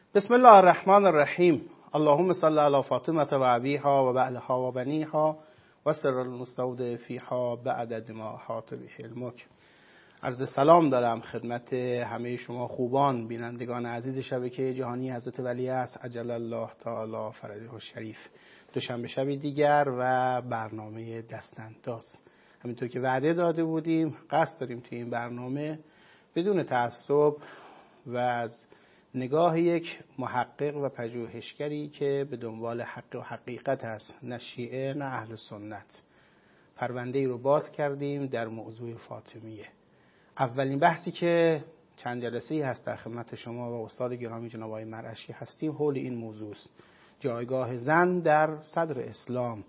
بسم الله الرحمن الرحیم. اللهم صل علی فاطمه و ابیها و بعلها و بنیها و سر المستودع فیها بعد ما حاط به علمک. عرض سلام دارم خدمت همه شما خوبان بینندگان عزیز شبکه جهانی حضرت ولی است عجل الله تعالی فرجه الشریف. دوشنبه شب دیگر و برنامه دستانداز. همینطور که وعده داده بودیم قصد داریم توی این برنامه بدون تعصب و از نگاه یک محقق و پژوهشگری که به دنبال حق و حقیقت است، نه شیعه نه اهل سنت، پرونده ای رو باز کردیم در موضوع فاطمیه. اولین بحثی که چند جلسه‌ای هست در خدمت شما و استاد گرامی جناب آقای مرعشی هستیم حول این موضوع است: جایگاه زن در صدر اسلام،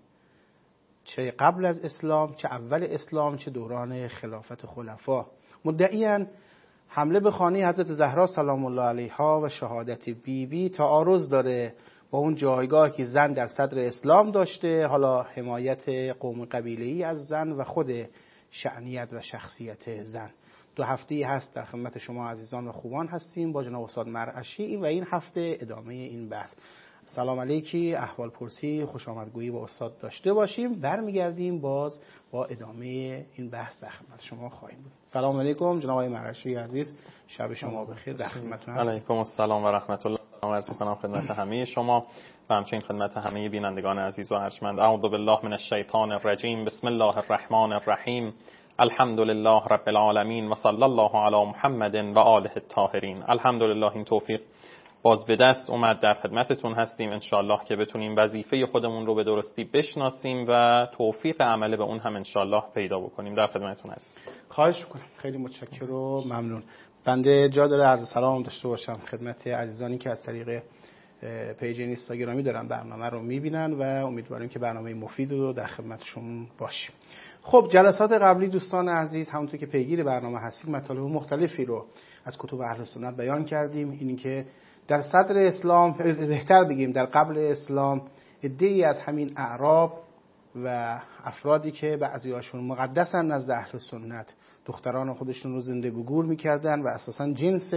چه قبل از اسلام، چه اول اسلام، چه دوران خلافت خلفا. مدعیان حمله به خانه حضرت زهرا سلام الله علیها و شهادت بیبی تعارض داره با اون جایگاهی که زن در صدر اسلام داشته، حالا حمایت قوم قبیله‌ای از زن و خود شأنیت و شخصیت زن. 2 هفته‌ای هست در خدمت شما عزیزان و خوبان هستیم با جناب استاد مرعشی و این هفته ادامه این بحث. سلام علیکی، احوال پرسی، خوش آمدگویی با استاد داشته باشیم. برمیگردیم باز با ادامه این بحث در خدمت شما خواهیم بود. سلام علیکم جناب آقای مرعشی عزیز، شب شما بخیر. در خدمتتون هستم. علیکم السلام و رحمت الله. سلام عرض می‌کنم خدمت همه شما و همچنین خدمت همه بینندگان عزیز و ارجمند. اعوذ بالله من الشیطان الرجیم. بسم الله الرحمن الرحیم. الحمد لله رب العالمین و صلی الله علی محمد و آله الطاهرین. الحمدلله این توفیق باز به دست اومد، در خدمتتون هستیم انشالله که بتونیم وظیفه خودمون رو به درستی بشناسیم و توفیق عمل به اون هم انشالله پیدا بکنیم. در خدمتتون هستیم. خواهش می‌کنم. خیلی متشکرم و ممنون. بنده جا داره عرض سلام داشته باشم خدمت عزیزانی که از طریق پیج اینستاگرامی دارن برنامه رو می‌بینن و امیدواریم که برنامه مفید رو در خدمتشون باشیم. خب جلسات قبلی دوستان عزیز همونطور که پیگیر برنامه هستیم مطالب مختلفی رو از کتب اهل سنت بیان کردیم. اینی که در صدر اسلام، بهتر بگیم در قبل اسلام، عده‌ای از همین اعراب و افرادی که بعضی‌هاشون مقدسن نزد اهل سنت دختران خودشون رو زنده به گور می‌کردن و اساساً جنس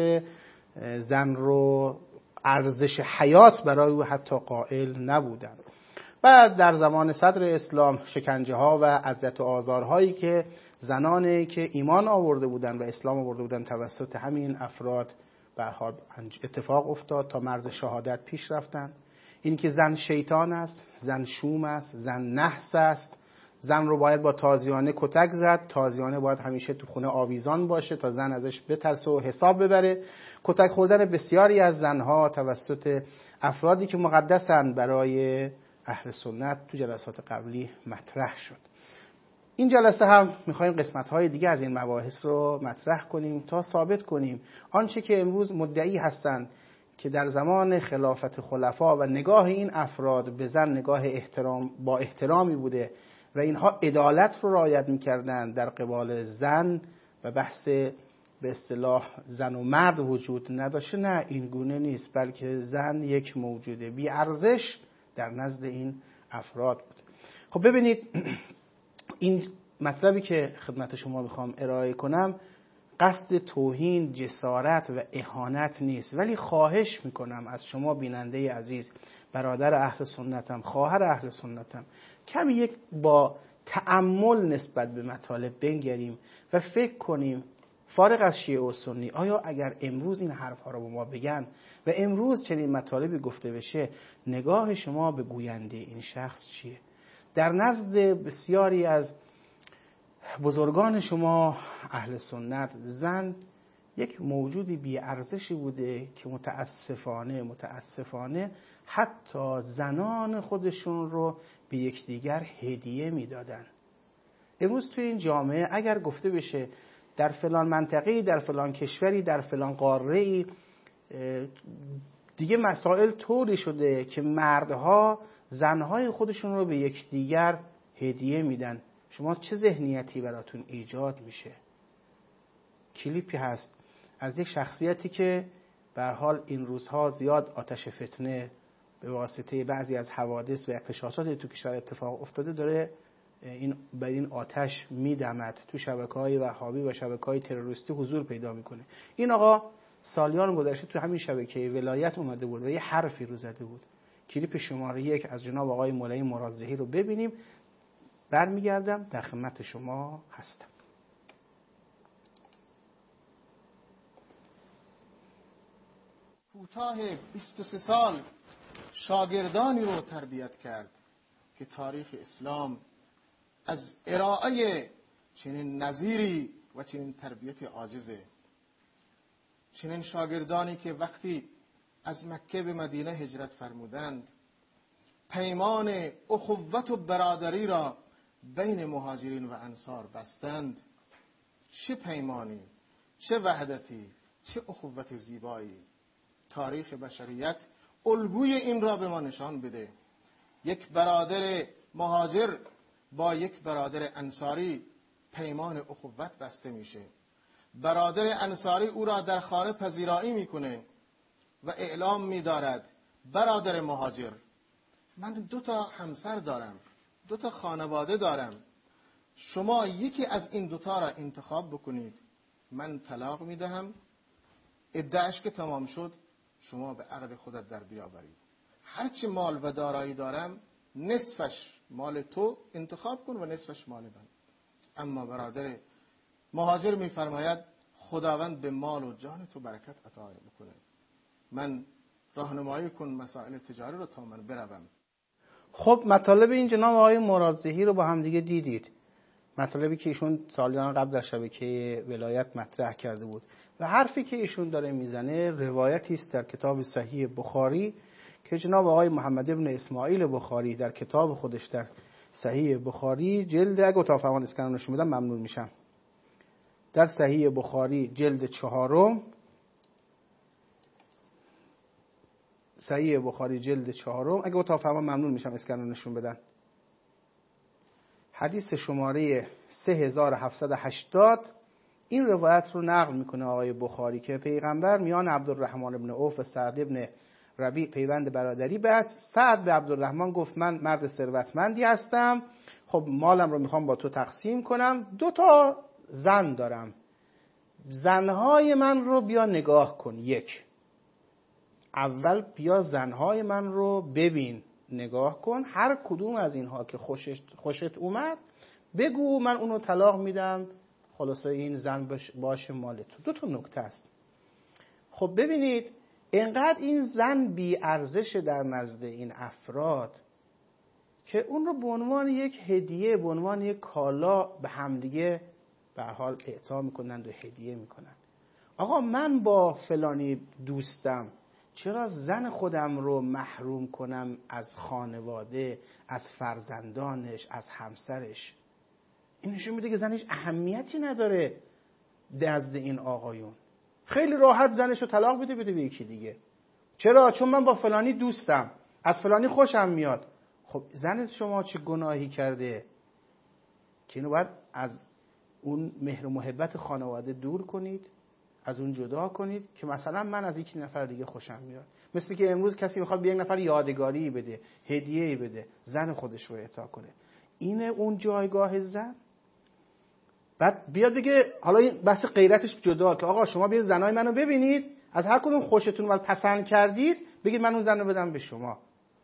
زن رو ارزش حیات برای او حتی قائل نبودن. بعد در زمان صدر اسلام شکنجه ها و اذیت و آزارهایی که زنانی که ایمان آورده بودن و اسلام آورده بودن توسط همین افراد به حال اتفاق افتاد تا مرز شهادت پیش رفتن. این که زن شیطان است، زن شوم است، زن نحس است، زن رو باید با تازیانه کتک زد، تازیانه باید همیشه تو خونه آویزان باشه تا زن ازش بترسه و حساب ببره. کتک خوردن بسیاری از زنها توسط افرادی که مقدسن برای اهل سنت تو جلسات قبلی مطرح شد. این جلسه هم میخوایم قسمت‌های دیگه از این مباحث رو مطرح کنیم تا ثابت کنیم آنچه که امروز مدعی هستند که در زمان خلافت خلفا و نگاه این افراد به زن نگاه با احترامی بوده و اینها عدالت رو رعایت می‌کردند در قبال زن و بحث به اصطلاح زن و مرد وجود نداشته. نه، این گونه نیست، بلکه زن یک موجود بی ارزش در نزد این افراد بود. خب ببینید، این مطلبی که خدمت شما میخوام ارائه کنم قصد توهین، جسارت و اهانت نیست، ولی خواهش میکنم از شما بیننده عزیز، برادر اهل سنتم، خواهر اهل سنتم، کمی یک با تأمل نسبت به مطالب بنگریم و فکر کنیم فارغ از شیعه و سنی، آیا اگر امروز این حرفها رو به ما بگن و امروز چنین مطالبی گفته بشه، نگاه شما به گوینده این شخص چیه؟ در نزد بسیاری از بزرگان شما اهل سنت زن یک موجودی بی ارزشی بوده که متاسفانه حتی زنان خودشون رو به یکدیگر هدیه میدادن. امروز توی این جامعه اگر گفته بشه در فلان منطقه‌ای، در فلان کشوری، در فلان قاره‌ای دیگه مسائل طوری شده که مردها زنهای خودشون رو به یکدیگر هدیه میدن، شما چه ذهنیتی براتون ایجاد میشه؟ کلیپی هست از یک شخصیتی که به هر حال این روزها زیاد آتش فتنه به واسطه بعضی از حوادث و اغتشاشاتی تو کشور اتفاق افتاده داره بر این آتش میدمد، تو شبکه‌های وهابی و شبکه‌های تروریستی حضور پیدا میکنه. این آقا سالیان گذشته تو همین شبکه ولایت اومده بود و یه حرفی رو زده بود. کلیپ شماره 1 از جناب آقای مولوی مرادزهی رو ببینیم، برمیگردم در خدمت شما هستم. کوتاه 23 سال شاگردانی رو تربیت کرد که تاریخ اسلام از ارائه چنین نظیری و چنین تربیت عاجزه. چنین شاگردانی که وقتی از مکه به مدینه هجرت فرمودند، پیمان اخوت و برادری را بین مهاجرین و انصار بستند. چه پیمانی، چه وحدتی، چه اخوت زیبایی. تاریخ بشریت الگوی این را به ما نشان بده. یک برادر مهاجر با یک برادر انصاری پیمان اخوت بسته میشه. برادر انصاری او را در خانه پذیرایی میکنه و اعلام می‌دارد برادر مهاجر، من 2 همسر دارم، 2 خانواده دارم، شما یکی از این 2 را انتخاب بکنید، من طلاق میدهم، عده‌اش که تمام شد شما به عقد خودت در بیاورید. هرچی مال و دارایی دارم نصفش مال تو انتخاب کن و نصفش مال من. اما برادر مهاجر میفرماید خداوند به مال و جان تو برکت عطا میکنه، من راهنمایی کن مسائل تجاری رو تا من بروم. خب مطالب این جناب آقای مرادزهی رو با هم دیگه دیدید، مطالبی که ایشون سالیان قبل در شبکه ولایت مطرح کرده بود و حرفی که ایشون داره میزنه روایتی است در کتاب صحیح بخاری که جناب آقای محمد ابن اسماعیل بخاری در کتاب خودش در صحیح بخاری جلد، اگه اتاق فرمان اسکن نشون بدم ممنون میشم، در صحیح بخاری جلد 4، صحیح بخاری جلد 4، اگه اتاق فرمان ممنون میشم اسکن نشون بدن، حدیث شماره 3780 این روایت رو نقل میکنه آقای بخاری که پیغمبر میان عبدالرحمن ابن عوف و سعد ابن ربیع پیوند برادری بست. سعد به عبدالرحمن گفت من مرد ثروتمندی هستم، خب مالم رو میخوام با تو تقسیم کنم، 2 زن دارم، زنهای من رو بیا نگاه کن. اول بیا زنهای من رو ببین، نگاه کن، هر کدوم از اینها که خوشت اومد بگو، من اونو طلاق میدم، خلاصه این زن باشه مال تو. 2 نکته است. خب ببینید اینقدر این زن بی ارزش در نزد این افراد که اون رو به عنوان یک هدیه، به عنوان یک کالا به همدیگه به هر حال اعطا میکنند و هدیه میکنند. آقا من با فلانی دوستم، چرا زن خودم رو محروم کنم از خانواده، از فرزندانش، از همسرش؟ این نشون میده که زنش اهمیتی نداره نزد این آقایون. خیلی راحت زنش رو طلاق بده به یکی دیگه. چرا؟ چون من با فلانی دوستم، از فلانی خوشم میاد. خب زن شما چه گناهی کرده که اینو باید از اون مهر و محبت خانواده دور کنید، از اون جدا کنید که مثلا من از یک نفر دیگه خوشم میاد. مثل که امروز کسی میخواد به یک نفر یادگاری بده، هدیه‌ای بده، زن خودش رو اعطا کنه. اینه اون جایگاه زن؟ بعد بیاد بگه حالا این بحث غیرتش جدا که آقا شما بیاید زنای منو ببینید، از هر کدوم خوشتون و پسند کردید بگید من اون زن رو بدم به شما.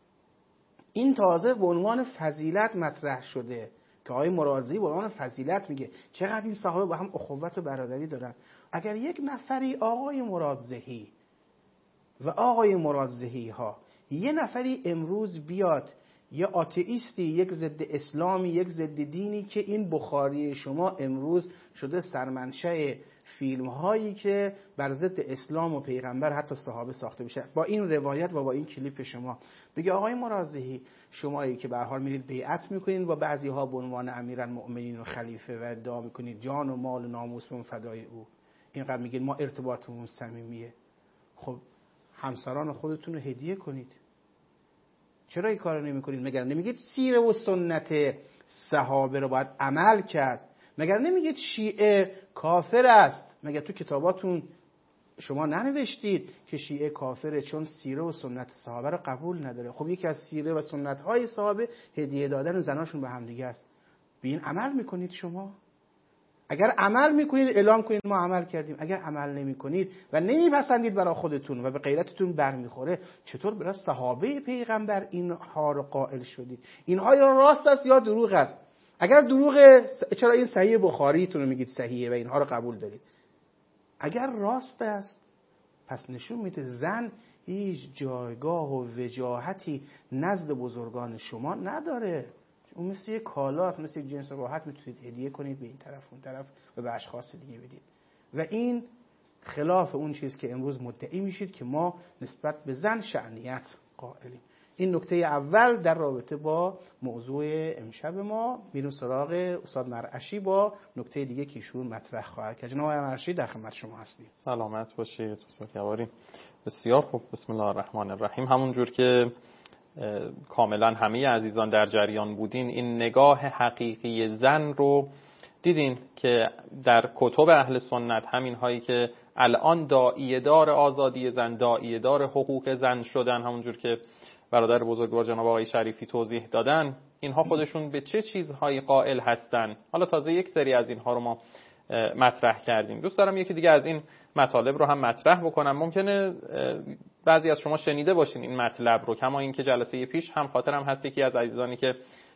این تازه به عنوان فضیلت مطرح شده که آقای مرادزهی به عنوان فضیلت میگه چقدر این صحابه با هم اخوت و برادری دارن. اگر یک نفری آقای مرادزهی و آقای مرادزهی ها یه نفری امروز بیاد، یه آتئیستی، یک ضد اسلامی، یک ضد دینی که این بخاری شما امروز شده سرمنشأ فیلم هایی که بر ضد اسلام و پیغمبر حتی صحابه ساخته میشه، با این روایت و با این کلیپ شما بگه آقای مرادزهی شمایی که به هر حال میرید بیعت میکنید با بعضی ها به عنوان امیرالمؤمنین و خلیفه و ادعا میکنید جان و مال و ناموسمون فدای او، اینقدر میگید ما ارتباطمون صمیمیه، خب همسران خودتون رو هدیه کنید. چرا این کارو نمی‌کنید؟ مگر نمیگید سیره و سنت صحابه رو باید عمل کرد؟ مگر نمیگید شیعه کافر است؟ مگر تو کتاباتون شما ننوشتید که شیعه کافره چون سیره و سنت صحابه رو قبول نداره؟ خب یکی از سیره و سنت‌های صحابه هدیه دادن زناشون به هم دیگه است. به این عمل میکنید شما؟ اگر عمل میکنید اعلام کنید ما عمل کردیم. اگر عمل نمیکنید و نمیپسندید برای خودتون و به غیرتتون برمیخوره، چطور برای صحابه پیغمبر اینها رو قائل شدید؟ اینها یا راست است یا دروغ است. اگر دروغه چرا این صحیح بخاریتون رو میگید صحیحه و اینها رو قبول دارید؟ اگر راست است پس نشون میده زن هیچ جایگاه و وجاهتی نزد بزرگان شما نداره. اون مثل یک کالاست، مثل یک جنس راحت میتونید هدیه کنید به این طرف اون طرف و به اشخاص دیگه بدید. و این خلاف اون چیز که امروز مدعی میشید که ما نسبت به زن شأنیت قائلیم. این نکته اول در رابطه با موضوع امشب ما. میریم سراغ استاد مرعشی با نکته دیگه که ایشون مطرح خواهد کرد. جناب مرعشی در خدمت شما هستیم. سلامت باشید استاد گواری. بسیار خوب. بسم الله الرحمن الرحیم. همون جور که کاملا همه عزیزان در جریان بودین، این نگاه حقیقی زن رو دیدین که در کتب اهل سنت، همین هایی که الان داعیه دار آزادی زن، داعیه دار حقوق زن شدن، همون جور که برادر بزرگوار جناب آقای شریفی توضیح دادن، اینها خودشون به چه چیزهایی قائل هستن. حالا تازه یک سری از اینها رو ما مطرح کردیم. دوست دارم یکی دیگه از این مطالب رو هم مطرح بکنم. ممکنه بعضی از شما شنیده باشین این مطلب رو، کما اینکه جلسه پیش هم خاطرم هست یکی از عزیزانی که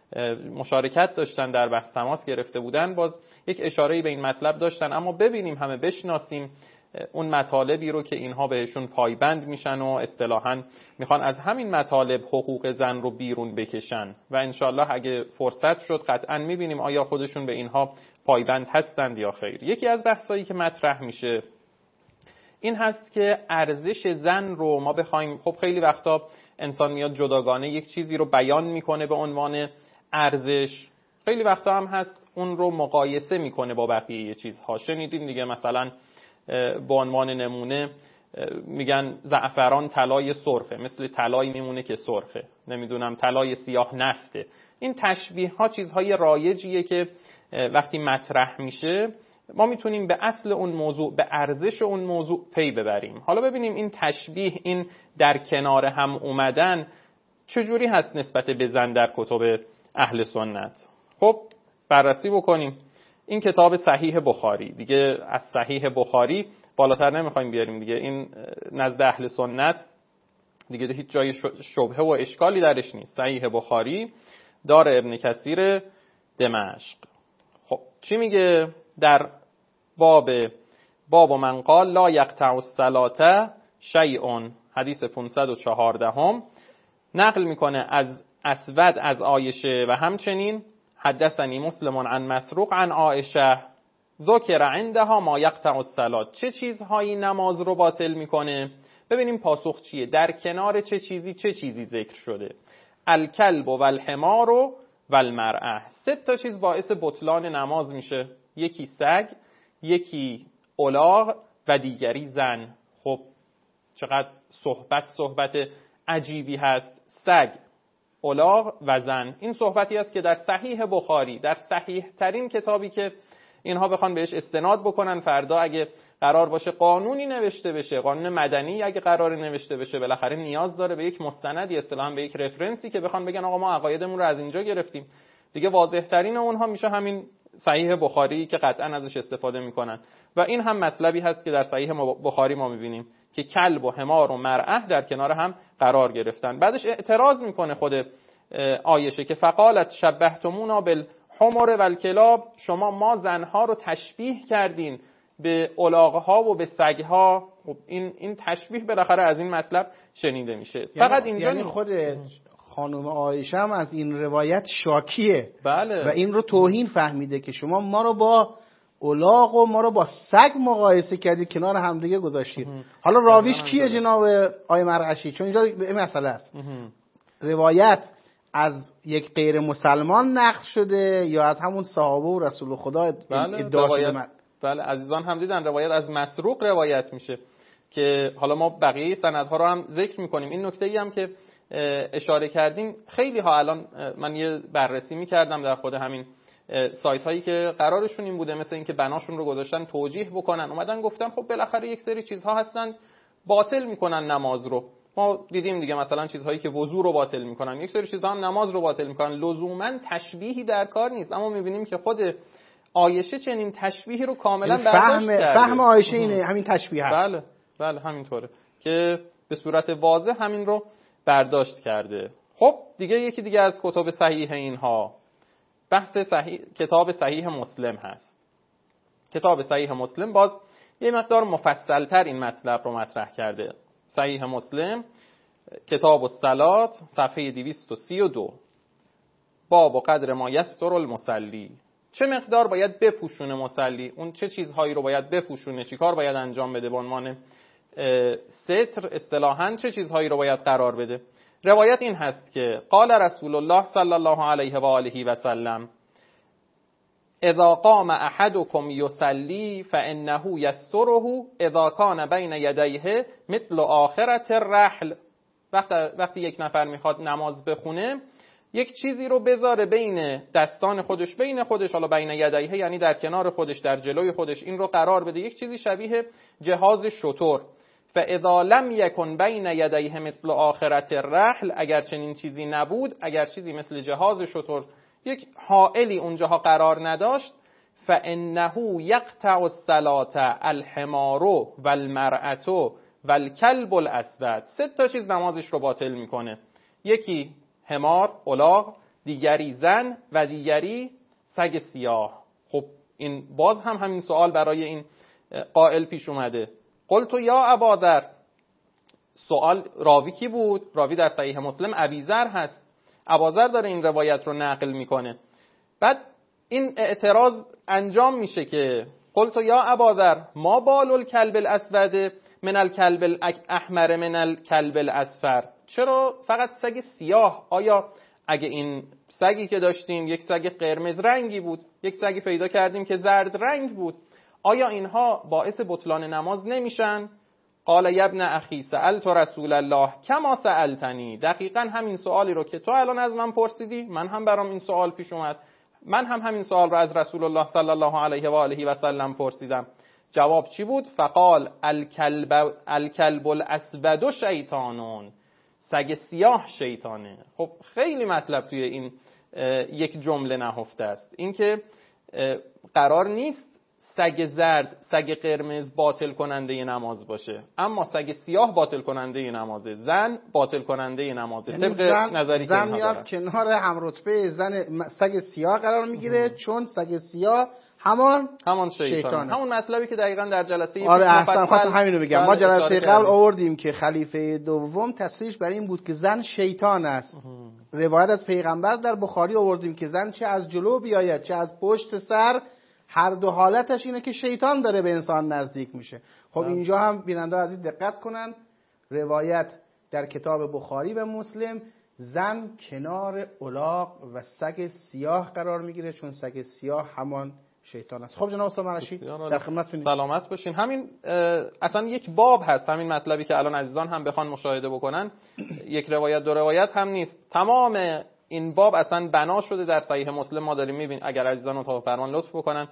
مشارکت داشتن در بحث تماس گرفته بودن باز یک اشاره‌ای به این مطلب داشتن. اما ببینیم همه بشناسیم اون مطالبی رو که اینها بهشون پایبند میشن و اصطلاحاً میخوان از همین مطالب حقوق زن رو بیرون بکشن و انشالله اگه فرصت شد قطعاً میبینیم آیا خودشون به اینها پایبند هستند یا خیر. یکی از بحثایی که مطرح میشه این هست که ارزش زن رو ما بخوایم، خب خیلی وقتا انسان میاد جداگانه یک چیزی رو بیان میکنه به عنوان ارزش، خیلی وقتا هم هست اون رو مقایسه میکنه با بقیه چیزها. شنیدین دیگه، مثلا به عنوان نمونه میگن زعفران طلای سرخه، مثل طلایی میمونه که سرخه، نمیدونم طلای سیاه نفته. این تشبیه ها چیزهای رایجیه که وقتی مطرح میشه ما میتونیم به اصل اون موضوع، به ارزش اون موضوع پی ببریم. حالا ببینیم این تشبیه، این در کنار هم اومدن چجوری هست نسبت به زن در کتب اهل سنت. خب بررسی بکنیم. این کتاب صحیح بخاری دیگه، از صحیح بخاری بالاتر نمیخوایم بیاریم دیگه. این نزد اهل سنت دیگه هیچ جای شبهه و اشکالی درش نیست. صحیح بخاری دار ابن کثیر دمشق. خب چی میگه در باب من قال لا یقطع الصلاة شیء، حدیث 514 نقل میکنه از اسود از عایشه و همچنین حدثنی مسلم عن مسروق عن عایشه ذکر عندها ما یقطع الصلاة. چه چیزهایی نماز رو باطل میکنه؟ ببینیم پاسخ چیه. در کنار چه چیزی ذکر شده؟ الکلب و الحمار و المرأة. 3 تا چیز باعث بطلان نماز میشه. یکی سگ، یکی الاغ و دیگری زن. خب چقدر صحبت عجیبی هست. سگ، الاغ و زن. این صحبتی است که در صحیح بخاری، در صحیح ترین کتابی که اینها بخوان بهش استناد بکنن، فردا اگه قرار باشه قانونی نوشته بشه، قانون مدنی اگه قرار نوشته بشه، بالاخره نیاز داره به یک مستندی، اصطلاحاً به یک رفرنسی که بخوان بگن آقا ما عقایدمون رو از اینجا گرفتیم. دیگه واضح ترین اونها میشه همین صحیح بخاری که قطعاً ازش استفاده میکنن. و این هم مطلبی هست که در صحیح بخاری ما میبینیم که کلب و حمار و مرأة در کنار هم قرار گرفتن. بعدش اعتراض میکنه خود عایشه که فقالت شبهتمونا بالحمر والکلاب، شما ما زنها رو تشبیه کردین به الاغ‌ها و به سگ‌ها. این تشبیه بالاخره از این مطلب شنیده میشه. فقط اینجا یعنی خود خانم عایشه هم از این روایت شاکیه. بله. و این رو توهین فهمیده که شما ما رو با الاغ و ما رو با سگ مقایسه کردید، کنار هم دیگه گذاشتید. حالا راویش کیه جناب آقای مرعشی؟ چون اینجا این مسئله است. روایت از یک غیر مسلمان نقل شده یا از همون صحابه و رسول خدا ادعا شده؟ بله عزیزان هم دیدن روایت از مسروق روایت میشه که حالا ما بقیه سندها رو هم ذکر میکنیم. این نکته‌ای هم که اشاره کردیم، خیلی ها الان من یه بررسی میکردم در خود همین سایت هایی که قرارشون این بوده، مثل اینکه بناشون رو گذاشتن توجیه بکنن، اومدن گفتن خب بالاخره یک سری چیزها هستند باطل میکنن نماز رو. ما دیدیم دیگه، مثلا چیزهایی که وضو رو باطل میکنن، یک سری چیزها هم نماز رو باطل میکنن. لزوما تشبیهی در کار نیست. اما میبینیم که خود عایشه چنین تشبیهی رو کاملا برداشت کرده. فهم عایشه اینه، همین تشبیه هست. بله همینطوره که به صورت واضح همین رو برداشت کرده. خب یکی دیگه از کتب صحیح اینها بحث کتاب صحیح مسلم هست. کتاب صحیح مسلم باز یه مقدار مفصل‌تر این مطلب رو مطرح کرده. صحیح مسلم کتاب الصلات صفحه 232 باب و قدر ما یستر المصلی، چه مقدار باید بپوشونه مصلی، اون چه چیزهایی رو باید بپوشونه، چی کار باید انجام بده به عنوان ستر، اصطلاحاً چه چیزهایی رو باید قرار بده. روایت این هست که قال رسول الله صلی الله علیه و آله و سلم اذا قام احدكم يصلي فانه يستره اذا كان بين يديه مثل آخرة الرحل. وقتی یک نفر میخواد نماز بخونه یک چیزی رو بذاره بین دستان خودش، بین خودش، حالا بین یدیه یعنی در کنار خودش، در جلوی خودش، این رو قرار بده، یک چیزی شبیه جهاز شتر. فاذا لم يكن بين يديه مثل آخرة الرحل، اگر چنین چیزی نبود، اگر چیزی مثل جهاز شتر، یک حائلی اونجاها قرار نداشت، فانه یقطع الصلاة الحمار والمرأة والکلب الاسود. 3 چیز نمازش رو باطل میکنه. یکی حمار، الاغ، دیگری زن و دیگری سگ سیاه. خب این باز همین سوال برای این قائل پیش اومده. قلت یا اباذر، سوال راوی کی بود؟ راوی در صحیح مسلم ابیذر هست. اباذر داره این روایت رو نقل میکنه. بعد این اعتراض انجام میشه که قلت یا اباذر ما بال الکلب الاسود من الکلب الاحمر من الکلب الاصفر، چرا فقط سگ سیاه؟ آیا اگه این سگی که داشتیم یک سگ قرمز رنگی بود، یک سگی پیدا کردیم که زرد رنگ بود، آیا اینها باعث بطلان نماز نمیشن؟ قال یا ابن اخی سألت رسول الله کما سألتنی، دقیقاً همین سوالی رو که تو الان از من پرسیدی من هم برام این سوال پیش اومد، من هم همین سوال رو از رسول الله صلی الله علیه و آله و سلم پرسیدم. جواب چی بود؟ فقال الکلب الاسود شیطانون، سگ سیاه شیطانه. خب خیلی مطلب توی این یک جمله نهفته است، این که قرار نیست سگ زرد، سگ قرمز باطل کننده نماز باشه، اما سگ سیاه باطل کننده نمازه، زن باطل کننده نمازه. طبق نظری که زن میاد کنار همرتبه زن سگ سیاه قرار میگیره، چون سگ سیاه همان شیطانه. همون مطلبی که دقیقاً در جلسه آره احسن خواستم همینو بگم. ما جلسه قبل آوردیم که خلیفه دوم تصریحش برای این بود که زن شیطان است. روایت از پیغمبر در بخاری آوردیم که زن چه از جلو بیاید چه از پشت سر، هر دو حالتش اینه که شیطان داره به انسان نزدیک میشه. خب اینجا هم بیننده عزیز دقت کنن، روایت در کتاب بخاری و مسلم زن کنار الاغ و سگ سیاه قرار میگیره، چون سگ سیاه همان شیطان است. خب جناب استاد منشی در خدمتتونیم. سلامت باشین. همین اصلا یک باب هست، همین مطلبی که الان عزیزان هم بخوان مشاهده بکنن، یک روایت دو روایت هم نیست، تمام این باب اصلا بنا شده در صحیح مسلم. ما داریم میبینیم، اگر عزیزان اتاق فرمان لطف بکنن،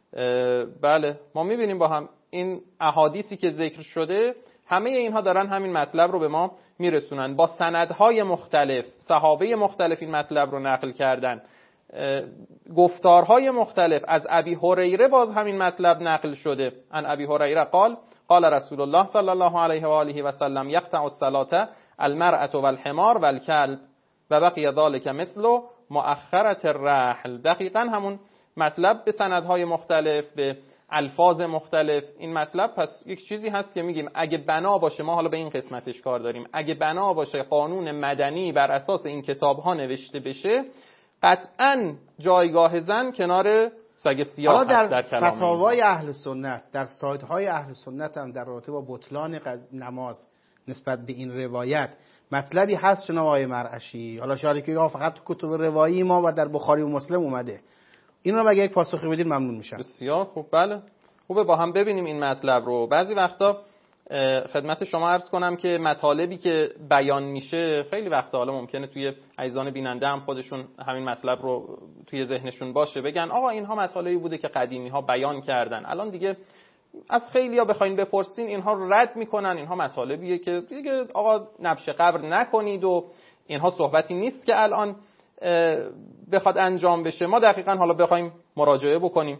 بله ما میبینیم با هم این احادیثی که ذکر شده، همه اینها دارن همین مطلب رو به ما میرسونن، با سندهای مختلف، صحابه مختلف این مطلب رو نقل کردن، گفتارهای مختلف. از ابی هریره باز همین مطلب نقل شده، ان ابی هریره قال رسول الله صلی الله علیه و آله و سلم یقطع الصلاة المرأة والحمار والکلب و بقی ذلك مثل مؤخرة الرحل. دقیقاً همون مطلب به سندهای مختلف، به الفاظ مختلف این مطلب. پس یک چیزی هست که میگیم اگه بنا باشه، ما حالا به این قسمتش کار داریم، اگه بنا باشه قانون مدنی بر اساس این کتاب ها نوشته بشه، قطعاً جایگاه زن کنار سگ سیاه هست در کلام. فتاوای اهل سنت، در سایت های اهل سنت هم در رابطه با بطلان نماز نسبت به این روایت مطلبی هست جناب آقای مرعشی. حالا شاید که فقط تو کتب روایی ما و در بخاری و مسلم اومده، این رو مگه یک پاسخی بدید ممنون میشم. بسیار خوب، بله خوبه با هم ببینیم این مطلب رو. بعضی وقتا خدمت شما عرض کنم که مطالبی که بیان میشه خیلی وقتا حالا ممکنه توی عزیزان بیننده هم خودشون همین مطلب رو توی ذهنشون باشه، بگن آقا اینها مطالبی بوده که قدیمی ها بیان کردن، الان دیگه از خیلیا بخواین بپرسین اینها رو رد میکنن، اینها مطالبیه که دیگه آقا نبش قبر نکنید و اینها صحبتی نیست که الان بخواد انجام بشه. ما دقیقاً حالا بخوایم مراجعه بکنیم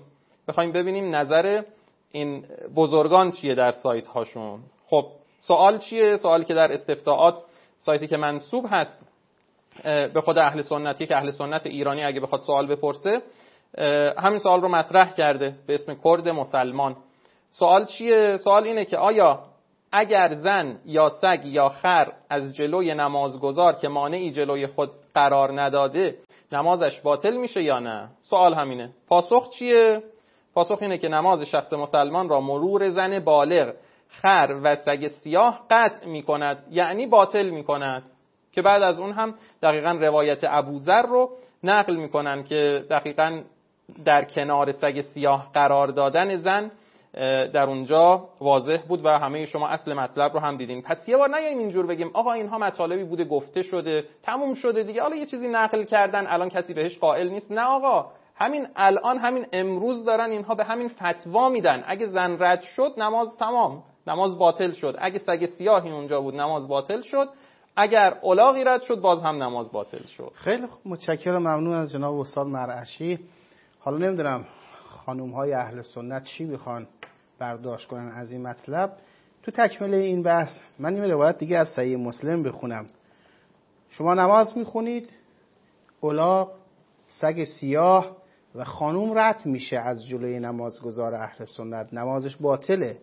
بخوایم ببینیم نظر این بزرگان چیه در سایت هاشون. خب سوال چیه؟ سوالی که در استفتاءات، سایتی که منسوب هست به خود اهل سنتی، که اهل سنت ایرانی اگه بخواد سوال بپرسه همین سوال رو مطرح کرده به اسم کرد مسلمان. سوال چیه؟ سوال اینه که آیا اگر زن یا سگ یا خر از جلوی نمازگزار که مانعی جلوی خود قرار نداده نمازش باطل میشه یا نه؟ سوال همینه. پاسخ چیه؟ پاسخ اینه که نماز شخص مسلمان را مرور زن بالغ، خر و سگ سیاه قطع میکند، یعنی باطل میکند. که بعد از اون هم دقیقاً روایت ابوذر رو نقل میکنن که دقیقاً در کنار سگ سیاه قرار دادن زن در اونجا واضح بود و همه شما اصل مطلب رو هم دیدین. پس یه بار نیاییم اینجور بگیم آقا اینها مطالبی بوده گفته شده تموم شده دیگه، حالا یه چیزی نقل کردن الان کسی بهش قائل نیست. نه آقا، همین الان همین امروز دارن اینها به همین فتوا میدن اگه زن رد شد نماز تمام، نماز باطل شد. اگه سگ سیاهی اونجا بود نماز باطل شد، اگر الاغی رد شد باز هم نماز باطل شد. خیلی متشکرم، ممنون از جناب استاد مرعشی. حالا نمیدونم خانوم‌های اهل سنت چی میخوان برداشت کنن از این مطلب. تو تکمله این بحث من این روایت دیگه از صحیح مسلم بخونم. شما نماز میخونید، الاغ، سگ سیاه و خانوم رد میشه از جلوی نمازگزار اهل سنت، نمازش باطله.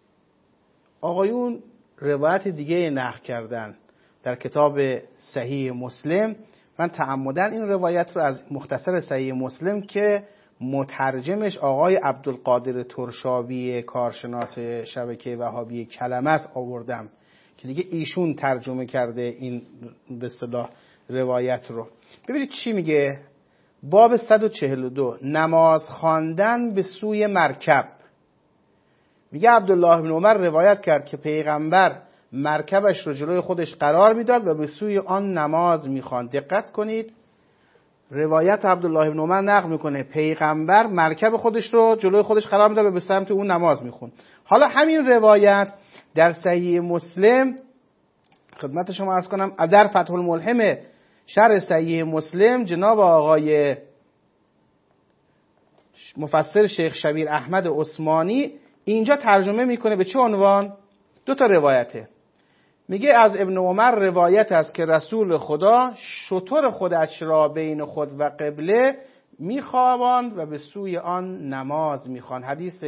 آقایون روایت دیگه نقل کردن در کتاب صحیح مسلم. من تعمدن این روایت رو از مختصر صحیح مسلم که مترجمش آقای عبدالقادر ترشابی کارشناس شبکه وهابی کلمه است آوردم که دیگه ایشون ترجمه کرده این به اصطلاح روایت رو. ببینید چی میگه. باب 142 نماز خواندن به سوی مرکب. میگه عبدالله بن عمر روایت کرد که پیغمبر مرکبش رو جلوی خودش قرار میداد و به سوی آن نماز میخواند. دقت کنید، روایت عبدالله بن عمر نقل میکنه پیغمبر مرکب خودش رو جلوی خودش قرار میداد و به سمت اون نماز میخوند. حالا همین روایت در صحیح مسلم خدمت شما عرض کنم در فتح الملهم شرح صحیح مسلم جناب آقای مفسر شیخ شبیر احمد عثمانی اینجا ترجمه میکنه به چه عنوان؟ دو تا روایته. میگه از ابن عمر روایت است که رسول خدا شتر خودش را بین خود و قبله میخواباند و به سوی آن نماز میخواند. حدیث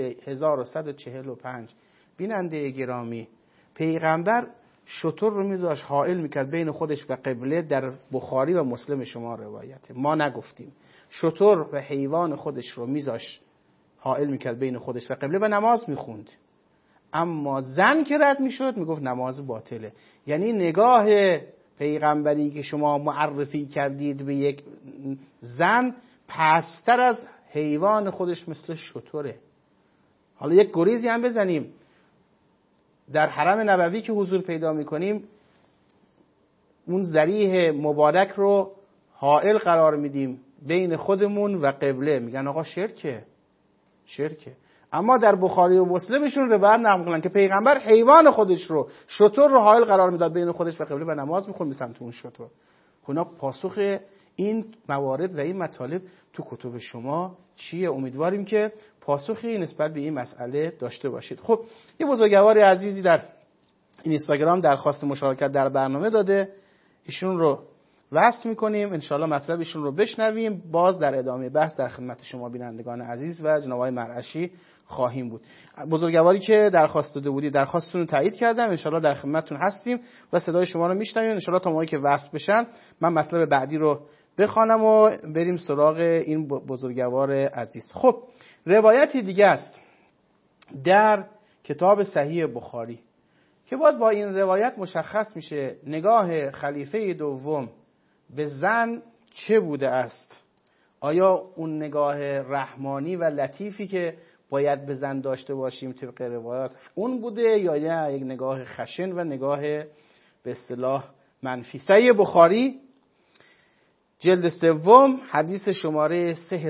1145. بیننده گرامی، پیغمبر شتر رو میذاش حائل میکرد بین خودش و قبله. در بخاری و مسلم شما روایته، ما نگفتیم. شتر و حیوان خودش رو میذاش حائل میکرد بین خودش و قبله و نماز میخوند. اما زن که رد میشد میگفت نماز باطله. یعنی نگاه پیغمبری که شما معرفی کردید به یک زن پستر از حیوان خودش مثل شتره. حالا یک گریزی هم بزنیم. در حرم نبوی که حضور پیدا میکنیم اون ذریح مبارک رو حائل قرار میدیم بین خودمون و قبله. میگن آقا شرکه. اما در بخاری و مسلمشون روایت نقل میکنن که پیغمبر حیوان خودش رو شتر رو حائل قرار میداد بین خودش و قبله و نماز میخوند به سمت اون شتر. اونا پاسخ این موارد و این مطالب تو کتب شما چیه؟ امیدواریم که پاسخی نسبت به این مسئله داشته باشید. خب یه بزرگوار عزیزی در اینستاگرام درخواست مشارکت در برنامه داده، ایشون رو وصل میکنیم، انشالله مطلب ایشون رو بشنویم. باز در ادامه بحث در خدمت شما بینندگان عزیز و جناب آقای مرعشی خواهیم بود. بزرگواری که درخواست داده بودید درخواستتون رو تایید کردم، انشالله در خدمتتون هستیم و صدای شما رو میشنویم. انشالله تا موقعی که وصل بشن من مطلب بعدی رو بخوانم و بریم سراغ این بزرگوار عزیز. خب روایتی دیگه است در کتاب صحیح بخاری که باز با این روایت مشخص میشه نگاه خلیفه دوم به زن چه بوده است. آیا اون نگاه رحمانی و لطیفی که باید به زن داشته باشیم طبق روایات اون بوده یا نه یک نگاه خشن و نگاه به اصطلاح منفی؟ صحیح بخاری جلد 3 حدیث شماره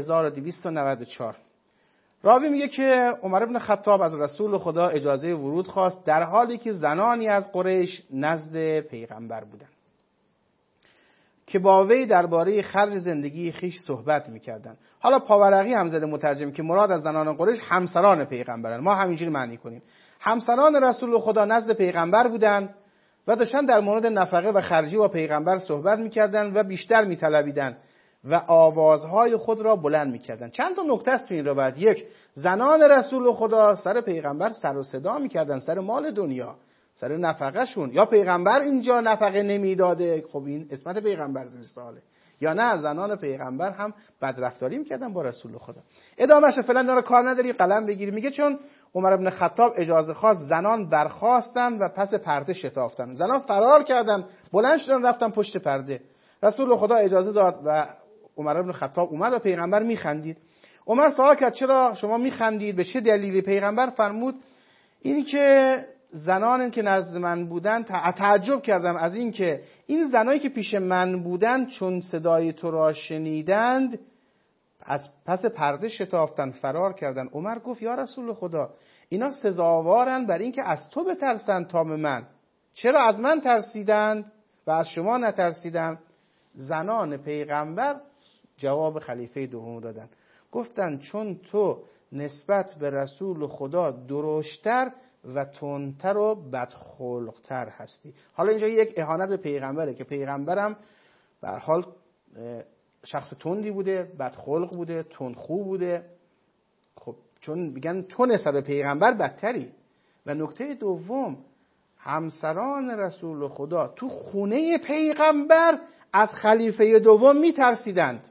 3294. راوی میگه که عمر بن خطاب از رسول خدا اجازه ورود خواست در حالی که زنانی از قریش نزد پیغمبر بودند. که با وی درباره خرج زندگی خیش صحبت میکردند. حالا پاورقی هم زده مترجم که مراد از زنان قریش همسران پیغمبرن. ما همینجوری معنی کنیم. همسران رسول خدا نزد پیغمبر بودند و داشتن در مورد نفقه و خرجی با پیغمبر صحبت میکردند و بیشتر میطلبیدند و آوازهای خود را بلند میکردند. چند تا نکته است تو این رابطه. یک، زنان رسول خدا سر پیغمبر سر و صدا میکردن، سر مال دنیا، سر نفقه شون. یا پیغمبر اینجا نفقه نمیداده، خب این اسمت پیغمبر زیر سواله، یا نه زنان پیغمبر هم بدرفتاری میکردن با رسول خدا. ادامهش فعلا اینا رو کار نداری، قلم بگیری. میگه چون عمر بن خطاب اجازه خواست، زنان برخاستن و پس پرده شتافتن. زنان فرار کردن، بلند شدن رفتن پشت پرده. رسول خدا اجازه داد و عمر بن خطاب اومد و پیغمبر میخندید. عمر سوال کرد چرا شما میخندید؟ به چه دلیلی؟ پیغمبر فرمود اینی که زنانی که نزد من بودن، تعجب کردم از این که این زنایی که پیش من بودن چون صدای تو را شنیدند از پس پرده شتافتن، فرار کردن. عمر گفت یا رسول خدا، اینا سزاوارن بر این که از تو بترسند تا به من. چرا از من ترسیدند و از شما نترسیدم؟ زنان پیغمبر جواب خلیفه دوم دادن، گفتن چون تو نسبت به رسول خدا درشتر و تندتر و بدخلقتر هستی. حالا اینجا یک اهانت به پیغمبره که پیغمبرم به هر حال شخص تندی بوده، بدخلق بوده، تندخو بوده. خب چون میگن تو نسبت به پیغمبر بدتری. و نکته دوم، همسران رسول خدا تو خونه پیغمبر از خلیفه دوم میترسیدند.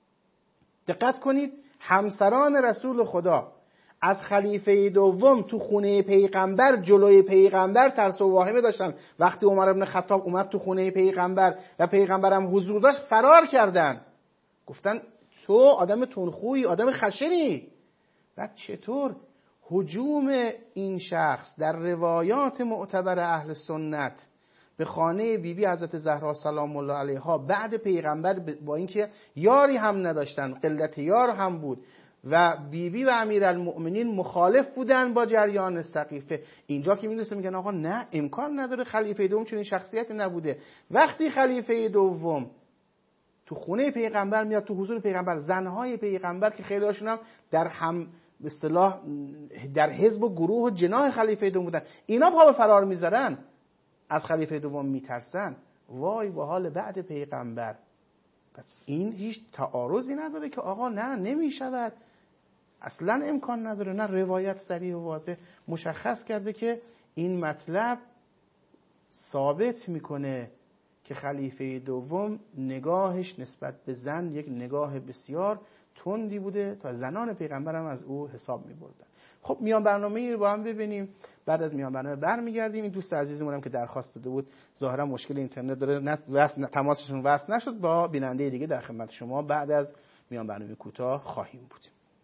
دقت کنید، همسران رسول خدا از خلیفه دوم تو خونه پیغمبر جلوی پیغمبر ترس و واهمه داشتن. وقتی عمر بن خطاب اومد تو خونه پیغمبر و پیغمبرم حضور داشت، فرار کردن. گفتن تو آدم تندخویی، آدم خشنی. بعد چطور هجوم این شخص در روایات معتبر اهل سنت به خانه بیبی حضرت زهرا سلام الله علیها بعد پیغمبر، با اینکه یاری هم نداشتن، قلت یار هم بود و بیبی و امیرالمؤمنین مخالف بودن با جریان سقیفه، اینجا که میرسه میگن آقا نه، امکان نداره خلیفه دوم چنین شخصیتی نبوده. وقتی خلیفه دوم تو خونه پیغمبر میاد، تو حضور پیغمبر، زنهای پیغمبر که خیلی هاشون هم در هم به اصطلاح در حزب و گروه و جناح خلیفه دوم بودن، اینا پا به فرار میذارن، از خلیفه دوم میترسن. وای به حال بعد پیغمبر. این هیچ تعارضی نداره که آقا نه نمیشود، اصلا امکان نداره. نه، روایت صریح و واضح مشخص کرده که این مطلب ثابت میکنه که خلیفه دوم نگاهش نسبت به زن یک نگاه بسیار تندی بوده تا زنان پیغمبر هم از او حساب میبردن. خب میان برنامه رو با هم ببینیم، بعد از میان برنامه برمیگردیم. این دوست عزیزمون هم که درخواست داده بود ظاهرا مشکل اینترنت داره، تماسشون وصل نشد، با بیننده دیگه در خدمت شما بعد از میان برنامه کوتاه خواهیم بود.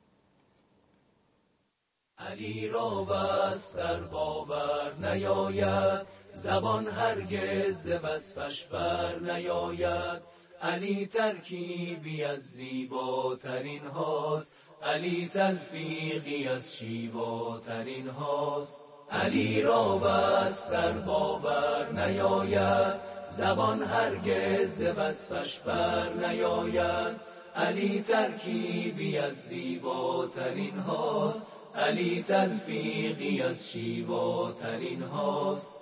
علی را بس در باور نیاید، زبان هرگز ز وصفش بر نیاید. علی ترکیبی از زیباترین هاست، علی تلفیقی از شیواترین هاست. علی را بس در باور نیاید، زبان هرگز ز وصفش بر نیاید. علی ترکیبی از زیباترین هاست، علی تلفیقی از شیواترین هاست.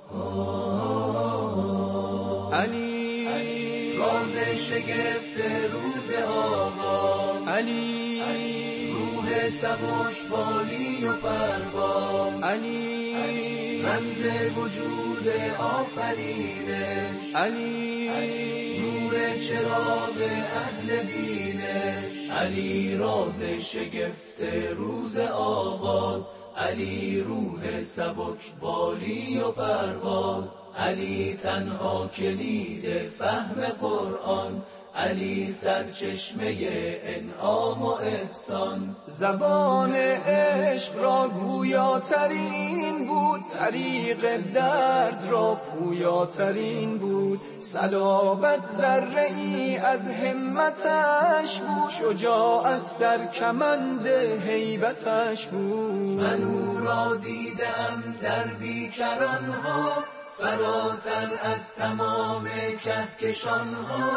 علی راز شگفت روز آغاز، علی روح سبک بالی و پرواز، علی رمز وجود آفرینش، علی نور چراغ اهل دینش. علی راز شگفت روز آغاز، علی روح سبک بالی و پرواز، علی تنها کلید فهم قرآن، علی سرچشمه انعام و احسان. زبان عشق را گویاترین بود، طریق درد را پویاترین بود. صلابت ذره‌ای از همتش بود، شجاعت در کمند هیبتش بود. من او را دیدم در بیکرانها، فراتر از تمام کهکشانها.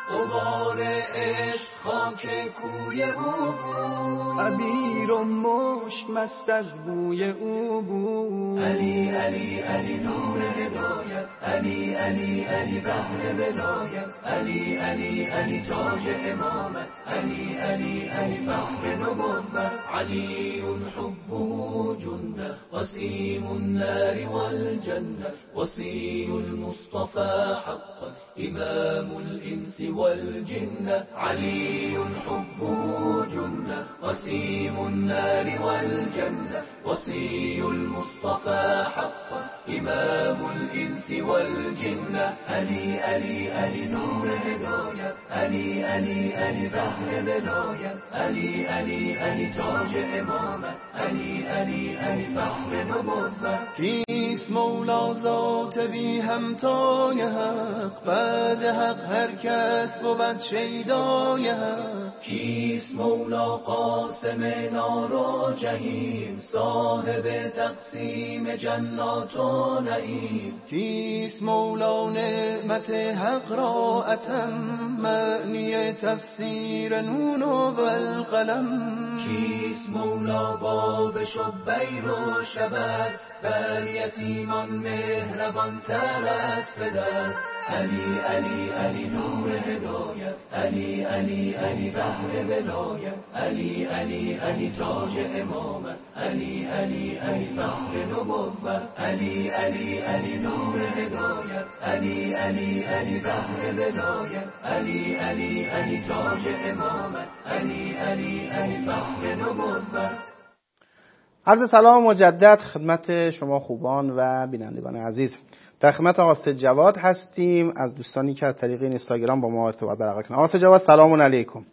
غبار عشق خاک کوی او بود، عبیر و مشک مست از بوی او بود. علی علی علی نور هدایت، علی علی علی بحر ولایت، علی علی علی تاج امامت، علی علی علی فخر نبوت، علی حبه جنة قسيم النار والجنة، وصي المصطفى حقا إمام الإنس والجنة، علي حبه جنة قسيم النار والجنة، وصي المصطفى حقا إمام الإنس والجنة، علي علي علي نور هداية، علي علي علي بحر ولاية، علي علي علي تاج امامة، علي علي علي فخر نبوة. کیست مولا ذات بی همتای حق، بعد حق هر کس بود شیدای حق. کیست مولا قاسم نار و جهیم، صاحب تقسیم جنات و نعیم. کیست مولا نعمت حق را اتم، معنی تفسیر نون و القلم. کیست مولا باب شبیر و شبر، بر یتیمان مهربان تر از پدر. علی علی علی نور هدایت، علی علی علی بحر ولایت، علی علی علی تاج امامت، علی علی علی فخر نبوت، علی علی علی نور هدایت، علی علی علی بحر ولایت، علی علی علی تاج امامت، علی علی علی فخر نبوت. عرض سلام مجدد خدمت شما خوبان و بینندگان عزیز. در خدمت آقا سید جواد هستیم از دوستانی که از طریق اینستاگرام با ما ارتباط برقرار کردن. آقا سید جواد سلام علیکم.